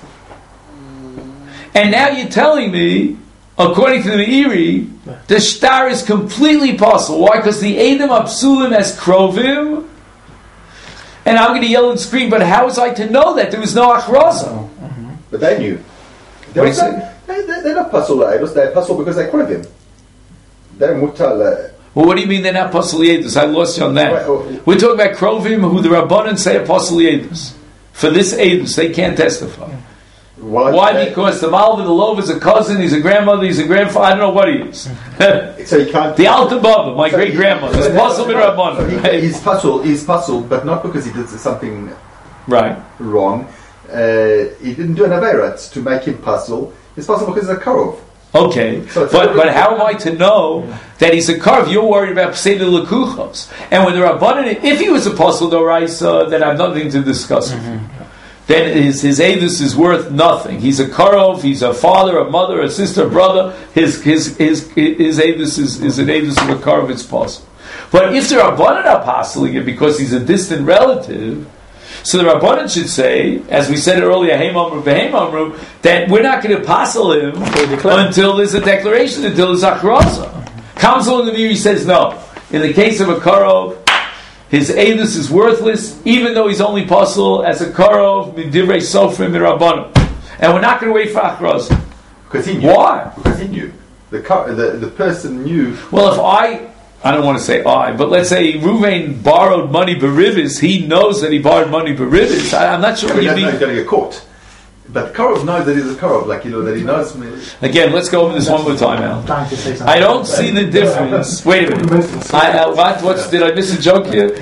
And now you're telling me, according to the Meiri, the shtar is completely possible. Why? Because the Edom Absulim as Krovim, and I'm going to yell and scream, but how was I to know that? There was no Achraza. But they knew. They're not pasul Eidos, they're pasul because they Krovim. They're mutal. Well, what do you mean they're not Apostle Yedus? I lost you on that. We're talking about Krovim, who the Rabbanan say Apostle Yedus. For this Edus, they can't testify. Why? Because the Malva, the Lov is a cousin, he's a grandmother, he's a grandfather, I don't know what he is. So he can't... The Alta Baba, my great-grandmother, is Apostle Bin Rabbanan. He's puzzled, but not because he did something wrong. He didn't do an Averat to make him puzzle. He's puzzled because he's a Karov. Okay, so but how am I to know that he's a Karv? You're worried about Pseudo Lekuchos. And when the Rabbanan, if he was Apostle Doraisa, then I have nothing to discuss with you. Then his Eidus is worth nothing. He's a Karov, he's a father, a mother, a sister, a brother. His Eidus is an Eidus of a Karov, it's possible. But if the Rabbanan are apostling it because he's a distant relative, so the Rabbanan should say, as we said earlier, Heim Amru, Beheim Amru, that we're not going to apostle him until there's a declaration, until there's Achraza. Council in the Meiri says no. In the case of a Karov, his Eidus is worthless, even though he's only apostle as a Karov, Midivrei Sofrim, Mirabbanan. And we're not going to wait for Achraza. Because he knew. Why? Because he knew. The person knew. Well, if I don't want to say but let's say Ruvain borrowed money berivis, he knows that he borrowed money berivis. I'm not sure what you mean. He's going to get caught. But Karov knows that he's a Karov, like that he knows. Again, let's go over this one more time, Al. I don't see the difference. Wait a minute. Did I miss a joke here?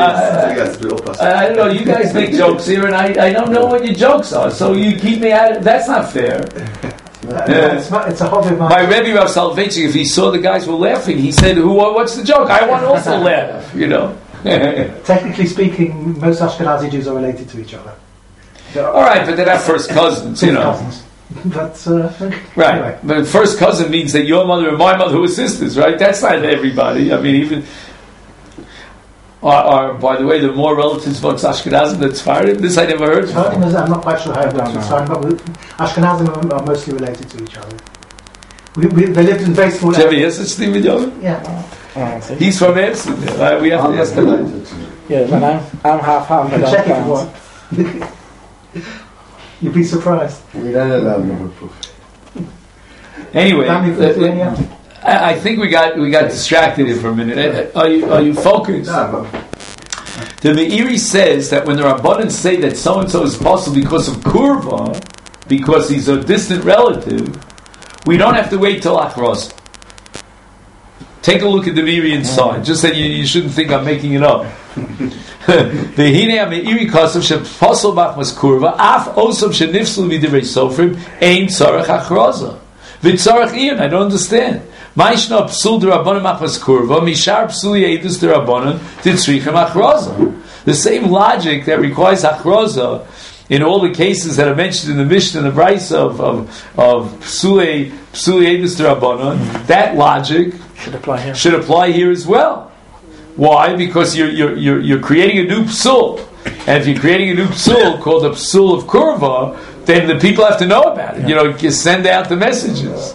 I don't know. You guys make jokes here, and I don't know what your jokes are. So you keep me at it. That's not fair. It's a hobby of mine. My Rebbe Rav Soloveitchik, if he saw the guys were laughing, he said, what's the joke? I want to also laugh, Technically speaking, most Ashkenazi Jews are related to each other. Alright, but they're not first cousins, Cousins. But, right. Anyway. But first cousin means that your mother and my mother were sisters, right? That's not everybody. I mean, even... by the way, the more relatives amongst Ashkenazim than Sfarim. This I never heard before. I'm not quite sure how it works with Sfarim, but Ashkenazim are mostly related to each other. They lived in very small areas. Yes, such thing with you? Yeah. He's from Amsterdam. We have to ask him. Yeah, but I'm half. You can check if you want. You'd be surprised. We don't allow no proof. Anyway, I think we got distracted here for a minute. Are you focused? No. The Meiri says that when the Rabbanan say that so and so is possible because of Kurva, because he's a distant relative, we don't have to wait till Achros. Take a look at the Meiri inside. Just that you shouldn't think I'm making it up. V'hinei Meiri kasav she'posel b'achmas kurva af osam she'nifsel v'divrei sofrim ein tzarech achraza v'tzarech iyon. I don't understand. Ma'ishna psul d'Rabbanan b'achmas kurva mishar psuli eidus d'Rabbanan d'tzrichem achraza. The same logic that requires achraza in all the cases that are mentioned in the Mishnah and the Brisa of psuli eidus d'Rabbanan, that logic should apply here as well. Why? Because you're creating a new psul. And if you're creating a new psul called a psul of kurva, then the people have to know about it. You send out the messages.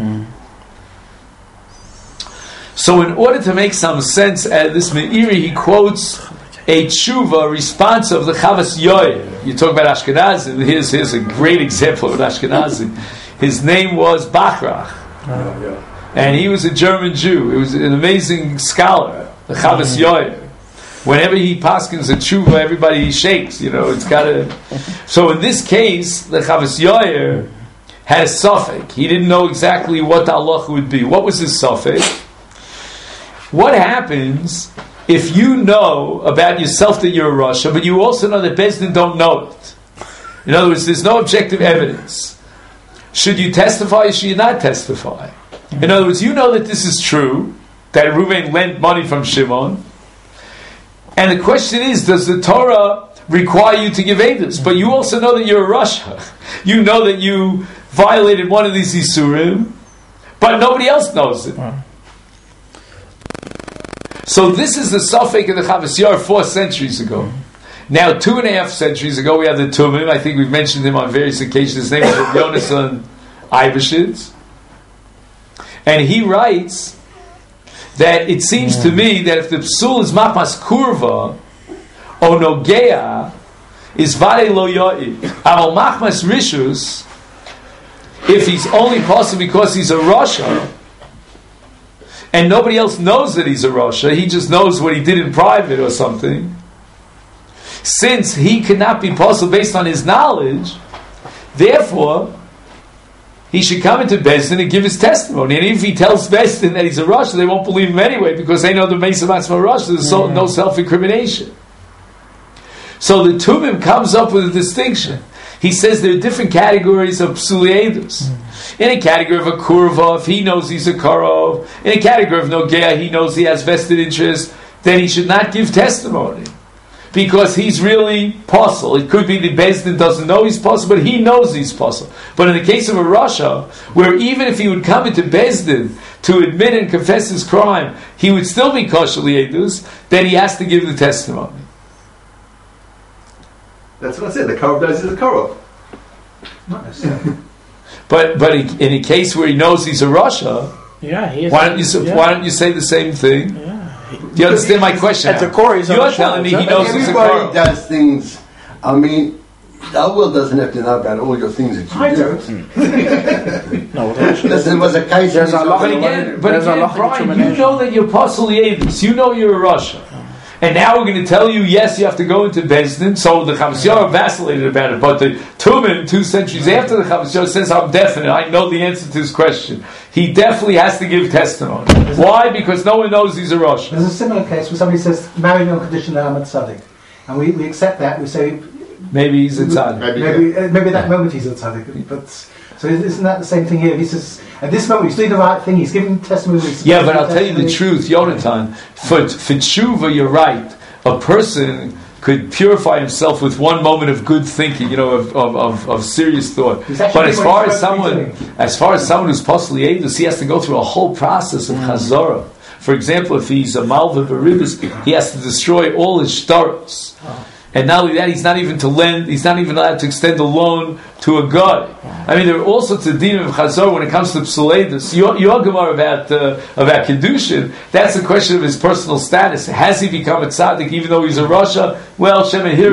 So in order to make some sense out of this Meiri, he quotes a tshuva response of the Chavas Yoyer. You talk about Ashkenazi. Here's a great example of Ashkenazi. His name was Bachrach. And he was a German Jew. He was an amazing scholar, the Chavas Yoyer. Whenever he paskins a tshuva, everybody shakes. It's got to. So in this case, the Chavas Yoyer had a suffix. He didn't know exactly what the halacha would be. What was his suffix? What happens if you know about yourself that you're a Rasha, but you also know that Bezdin don't know it? In other words, there's no objective evidence. Should you testify or should you not testify? In other words, you know that this is true, that Reuven lent money from Shimon, and the question is, does the Torah require you to give edus? But you also know that you're a Rasha. You know that you violated one of these Isurim, but nobody else knows it. So this is the suffix of the Chavas Yair 4 centuries ago. Now, 2.5 centuries ago, we have the Tumim. I think we've mentioned him on various occasions. His name is Yonasan Eibeshitz. And he writes that it seems to me that if the psul is machmas kurva or nogea, is vare lo yo'i. Aval machmas rishus, if he's only possible because he's a Rasha, and nobody else knows that he's a Rasha, he just knows what he did in private or something. Since he cannot be possible based on his knowledge, therefore, he should come into Bezdin and give his testimony. And if he tells Bezdin that he's a Rasha, they won't believe him anyway because they know the Mesa Matzma Rasha. There's no self-incrimination. So the Tumim comes up with a distinction. He says there are different categories of Psuli Edus. In a category of a Kurva, if he knows he's a Karov, in a category of Nogea, he knows he has vested interest, then he should not give testimony. Because he's really possible. It could be the Bezdin doesn't know he's possible, but he knows he's possible. But in the case of a Rasha, where even if he would come into Bezdin to admit and confess his crime, he would still be kosher li'edus, then he has to give the testimony. That's what I said. The Korov knows he's a Korov. Not necessarily. But in a case where he knows he's a Rasha, why don't you say the same thing? Yeah. Do you understand my question? At the core, he's you're telling me he knows he's a Everybody Korov. does things. I mean, the world doesn't have to know about all your things that you I do. don't. No, Listen, was a case. There's a lot But again, Brian, you know that you're Apostle Yedus. You know you're a Rasha. And now we're going to tell you, yes, you have to go into Bezdin. So the Chavas Yair vacillated about it. But the Tumim, 2 centuries after the Chavas Yair, says, I'm definite. I know the answer to his question. He definitely has to give testimony. Why? Because no one knows he's a Rasha. There's a similar case where somebody says, marry me on condition that I'm a tzaddik. And we accept that. We say, maybe he's a tzaddik. maybe at that moment he's a tzaddik. But so isn't that the same thing here? He says, at this moment he's doing the right thing. He's giving testimony. Yeah, but I'll tell you the truth, Yonatan. For tshuva, you're right. A person could purify himself with one moment of good thinking, of serious thought. But as far as someone who's possibly edus, he has to go through a whole process of chazorah. For example, if he's a malva beribus, he has to destroy all his shtaros. And not only that, he's not even allowed to extend a loan to a guy. I mean, there are all sorts of dinim of chazor when it comes to psuledus. Your Gemara about Kedushin, that's a question of his personal status. Has he become a tzaddik even though he's a Rasha? Well,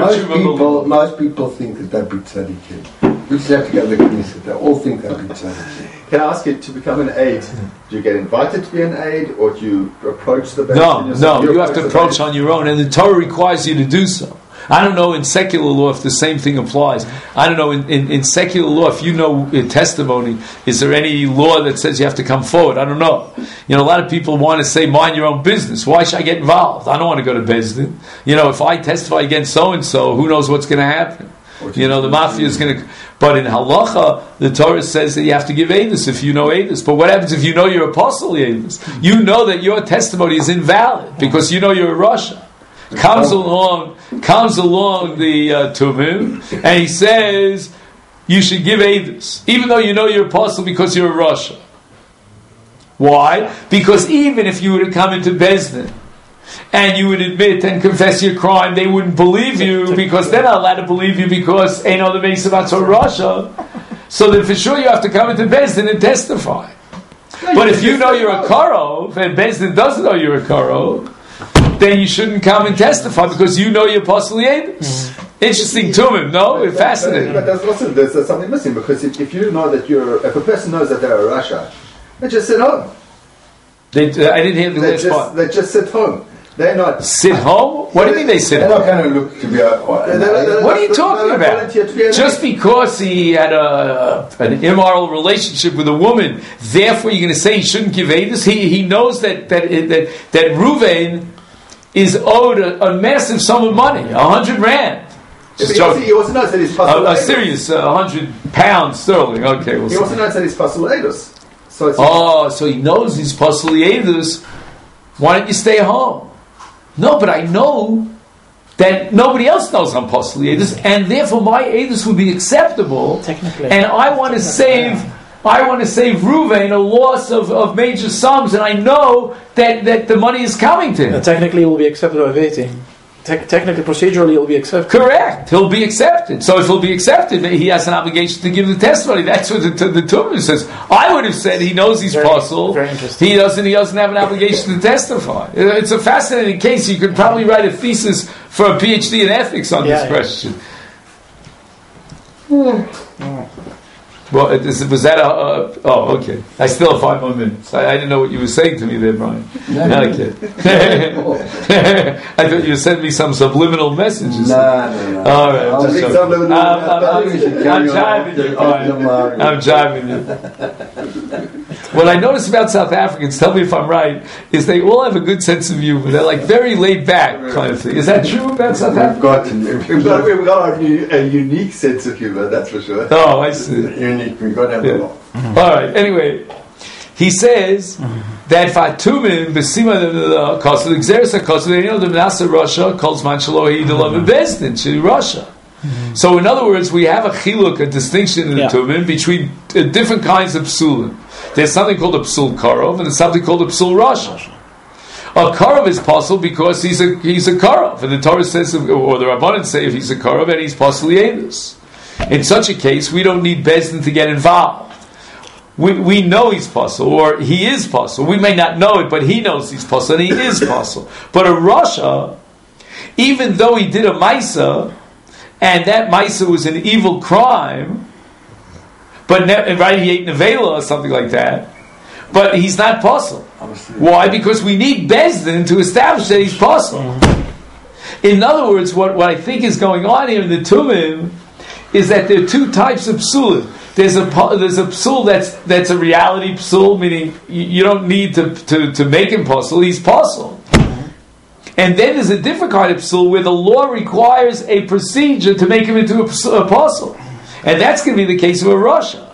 most people think that they'd be tzaddikim. We just have to go to the Knesset. They all think they'd be tzaddikim. Can I ask you, to become an aide, do you get invited to be an aide, or do you approach the Beis? No, you have to approach on your own, and the Torah requires you to do so. I don't know in secular law if the same thing applies. I don't know in secular law if you know testimony, is there any law that says you have to come forward? I don't know. A lot of people want to say, mind your own business. Why should I get involved? I don't want to go to Bezdin. If I testify against so-and-so, who knows what's going to happen? The mafia is going to... But in halacha, the Torah says that you have to give edus if you know edus. But what happens if you know you're apostle edus? You know that your testimony is invalid because you know you're a Rasha. Comes along the Tumim, and he says you should give edus, even though you know you're apostle because you're a Rasha. Why? Because even if you were to come into Bezdin and you would admit and confess your crime, they wouldn't believe you because they're not allowed to believe you because ain't no the Mesavatz or Russia. So then for sure you have to come into Bezdin and testify. But if you know you're a Karov and Bezdin doesn't know you're a Karov, then you shouldn't come and testify because you know you're Apostle Yedus. Interesting to him, no? Fascinating. But there's something missing because if you know that if a person knows that they're a Russia, they just sit home. I didn't hear the last part. They just sit home. They're not sit home. What do you mean they sit They're home? not going to look to be What are you talking about? Just because he had an immoral relationship with a woman, therefore you're going to say he shouldn't give Edus? He knows that Ruvain is owed a massive sum of money, 100 rand. He also knows that he's Pasul a serious 100 pounds sterling. Okay, he also knows that he's Pasul Edus. So he knows he's Pasul Edus. Why don't you stay home? No, but I know that nobody else knows I'm Pasul Edus, and therefore my Edus would be acceptable. Technically, and I want to save Ruvain a loss of major sums, and I know that the money is coming to him. Technically, it will be accepted by Veti. Technically, procedurally, it will be accepted. Correct. He'll be accepted. So if he'll be accepted, he has an obligation to give the testimony. That's what the Tumah says. I would have said he knows he's Pasul. He doesn't have an obligation to testify. It's a fascinating case. You could probably write a thesis for a PhD in ethics on this question. Well, was that oh, okay. I still have 5 more minutes. I didn't know what you were saying to me there, Brian. Okay. I thought you sent me some subliminal messages. No. All right. I'm jiving you, Brian. I'm jiving you. What I notice about South Africans, tell me if I'm right, is they all have a good sense of humor. They're like very laid back kind of thing. Is that true about South Africa? We've got a unique sense of humor, that's for sure. Oh, I see. Unique. We've got to have a lot. All right. Anyway, he says that Fatumin Besima the Kosul Exersa Kosul the Nasa Russia calls Manchalohi the love of Bezdin to Russia. So in other words, we have a chiluk, a distinction in the Tumin between different kinds of psulim. There's something called a psul karov, and there's something called a psul rasha. A karov is possible because he's a karov, and the Torah says, or the Rabbanan say, if he's a karov, and he's possible yedus. In such a case, we don't need Bezdin to get involved. We know he's possible, or he is possible. We may not know it, but he knows he's possible, and he is possible. But a rasha, even though he did a maisa, and that maisa was an evil crime, but he ate nevela or something like that, but he's not possible. Why? Because we need Bezdin to establish that he's possible. In other words, what I think is going on here in the Tumim is that there are two types of psulim. There's a psul that's a reality psul, meaning you don't need to make him possible. He's possible. And then there's a different kind of psul where the law requires a procedure to make him into a apostle. And that's going to be the case of a Russia.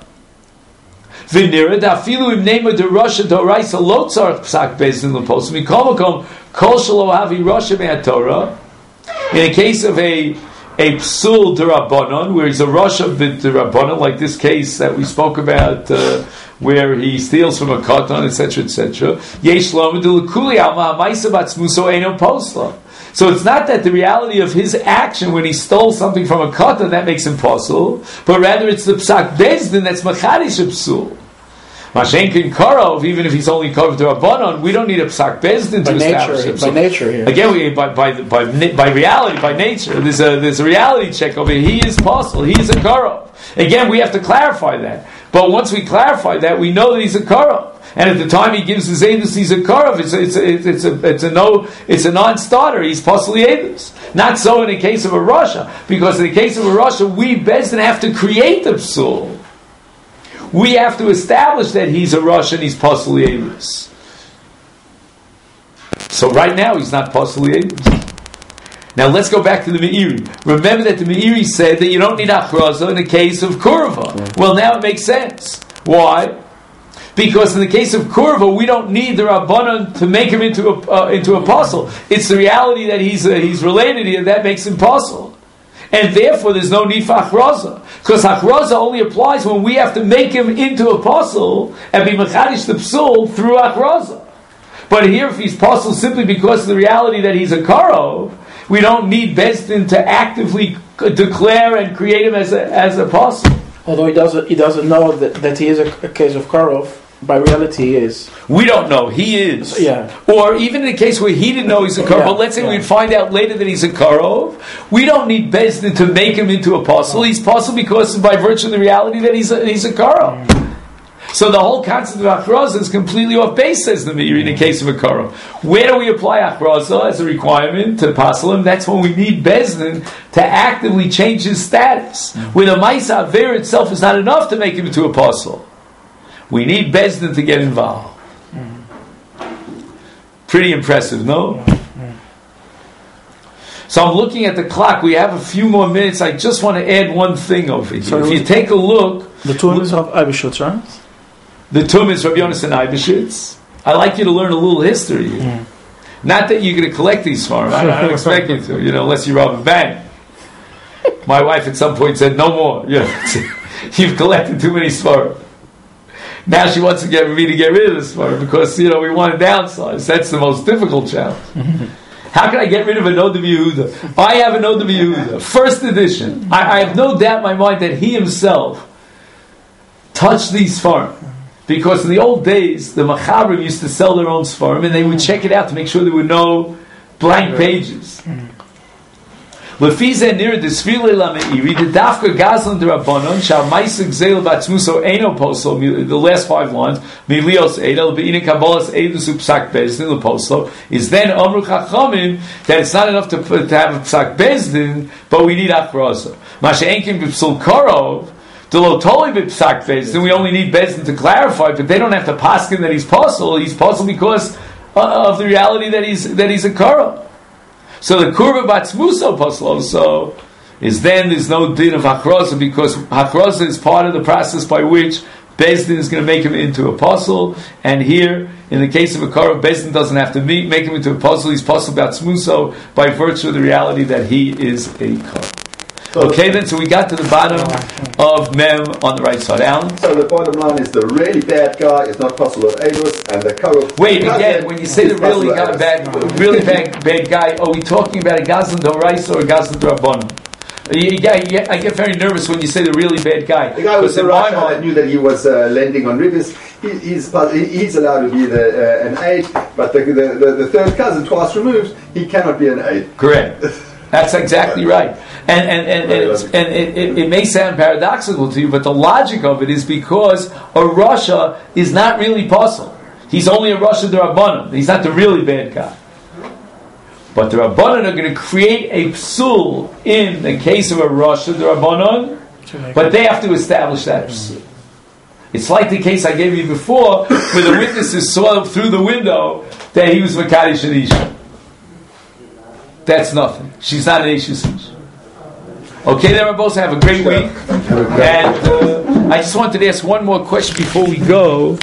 V'nira dafilu im nema de Russia doraisa lo tzarich psak bezdin l'posim mikomakom kol shelo havi Russia me'atorah. In a case of a psul d'Rabbanon, where he's a Russia d'Rabbanon, like this case that we spoke about, where he steals from a katan, etc., etc. Yesh lo l'kuli alma ha'maisa batzmuso eno posla. So it's not that the reality of his action when he stole something from a katan that makes him possible, but rather it's the psak bezdin that's machadish psul. Mashenkin karov, even if he's only covered to Rabbanon, we don't need a psak bezdin to establish him. By nature here. Again, by reality, by nature, there's a reality check over here. He is possible. He is a karov. Again, we have to clarify that. But once we clarify that, we know that he's a karov. And at the time he gives his edus, he's a karov. It's a non-starter. He's possibly edus. Not so in the case of a Russia, because in the case of a Russia, we Bezdin have to create the psul. We have to establish that he's a Russia and he's possibly edus. So right now he's not possibly edus. Now let's go back to the Meiri. Remember that the Meiri said that you don't need achraza in the case of kurva. Well, now it makes sense. Why? Because in the case of Kurva, we don't need the Rabbanan to make him into apostle. It's the reality that he's related here that makes him apostle. And therefore there's no need for Achraza. Because Achraza only applies when we have to make him into apostle and be Mechadish the Psul through Achraza. But here, if he's possible simply because of the reality that he's a karov, we don't need Bezdin to actively declare and create him as a apostle. Although he doesn't know that he is a case of karov. By reality, he is. We don't know. He is. Yeah. Or even in a case where he didn't know he's a karov, but let's say we'd find out later that he's a karov, we don't need Bezdin to make him into apostle. He's apostle because by virtue of the reality that he's a karov. So the whole concept of achraza is completely off base, says the Meir, in the case of a karov. Where do we apply achraza as a requirement to apostle him? That's when we need Bezdin to actively change his status. Where the Maisa Aver itself is not enough to make him into apostle. We need Bezdin to get involved. Pretty impressive, no? So I'm looking at the clock. We have a few more minutes. I just want to add one thing over here. So if you take a look... The tomb is of Eibishitz, right? The tomb is Rabbi Yonasan Eibishitz. I'd like you to learn a little history here. Not that you're going to collect these farms. I don't expect you to, unless you rob a bank. My wife at some point said, no more. You've collected too many svarim. Now she wants to get me to get rid of this svarim because, we want to downsize. That's the most difficult challenge. How can I get rid of a Noda B'Yehuda? I have a Noda B'Yehuda, first edition. I have no doubt in my mind that he himself touched these svarim. Because in the old days, the Machabrim used to sell their own svarim and they would check it out to make sure there were no blank pages. Lefize near the Sfile Lameiri, the Dafka Gazlan Derabanon, Shal Maisik Zel Batzmuso Eno Poslo, the last 5 lines, Milios Edel, Beina Kabbalas Edus Psak Bezdin, the Poslo, is then Amru Chachamim, that it's not enough to have a Psak Bezdin, but we need Achraza. Masha Enkim Bipsul Korov, the Lotoli Bipsak Bezdin, we only need Bezdin to clarify, but they don't have to paskin that he's possible because of the reality that he's a Korov. So the Kurva Batzmuso Posloso is then there's no din of Hakroza because Hakroza is part of the process by which Bezdin is going to make him into apostle. And here, in the case of a Kurva, Bezdin doesn't have to make him into apostle. He's Posel Batzmuso by virtue of the reality that he is a Kurva. Okay, then, so we got to the bottom of Mem on the right side. Alan? So the bottom line is the really bad guy is not possible of Eidos, and the Kurov... Wait, again, when you say the really bad guy, are we talking about a Gazlan Doraisa or a Gazlan Drabonim? I get very nervous when you say the really bad guy. The guy was the Russia that knew that he was lending on rivers. He's allowed to be an aid, but the third cousin, twice removed, he cannot be an aid. Correct. That's exactly right. And it may sound paradoxical to you, but the logic of it is because a Rasha is not really possible. He's only a Rasha D'Rabbanan. He's not the really bad guy. But the Rabbanan are going to create a psul in the case of a Rasha D'Rabbanan, but they have to establish that psul. It's like the case I gave you before, where the witnesses saw through the window that he was Makadish and Isha. That's nothing. She's not an Isha. Okay, then we're both have a great week. And I just wanted to ask one more question before we go.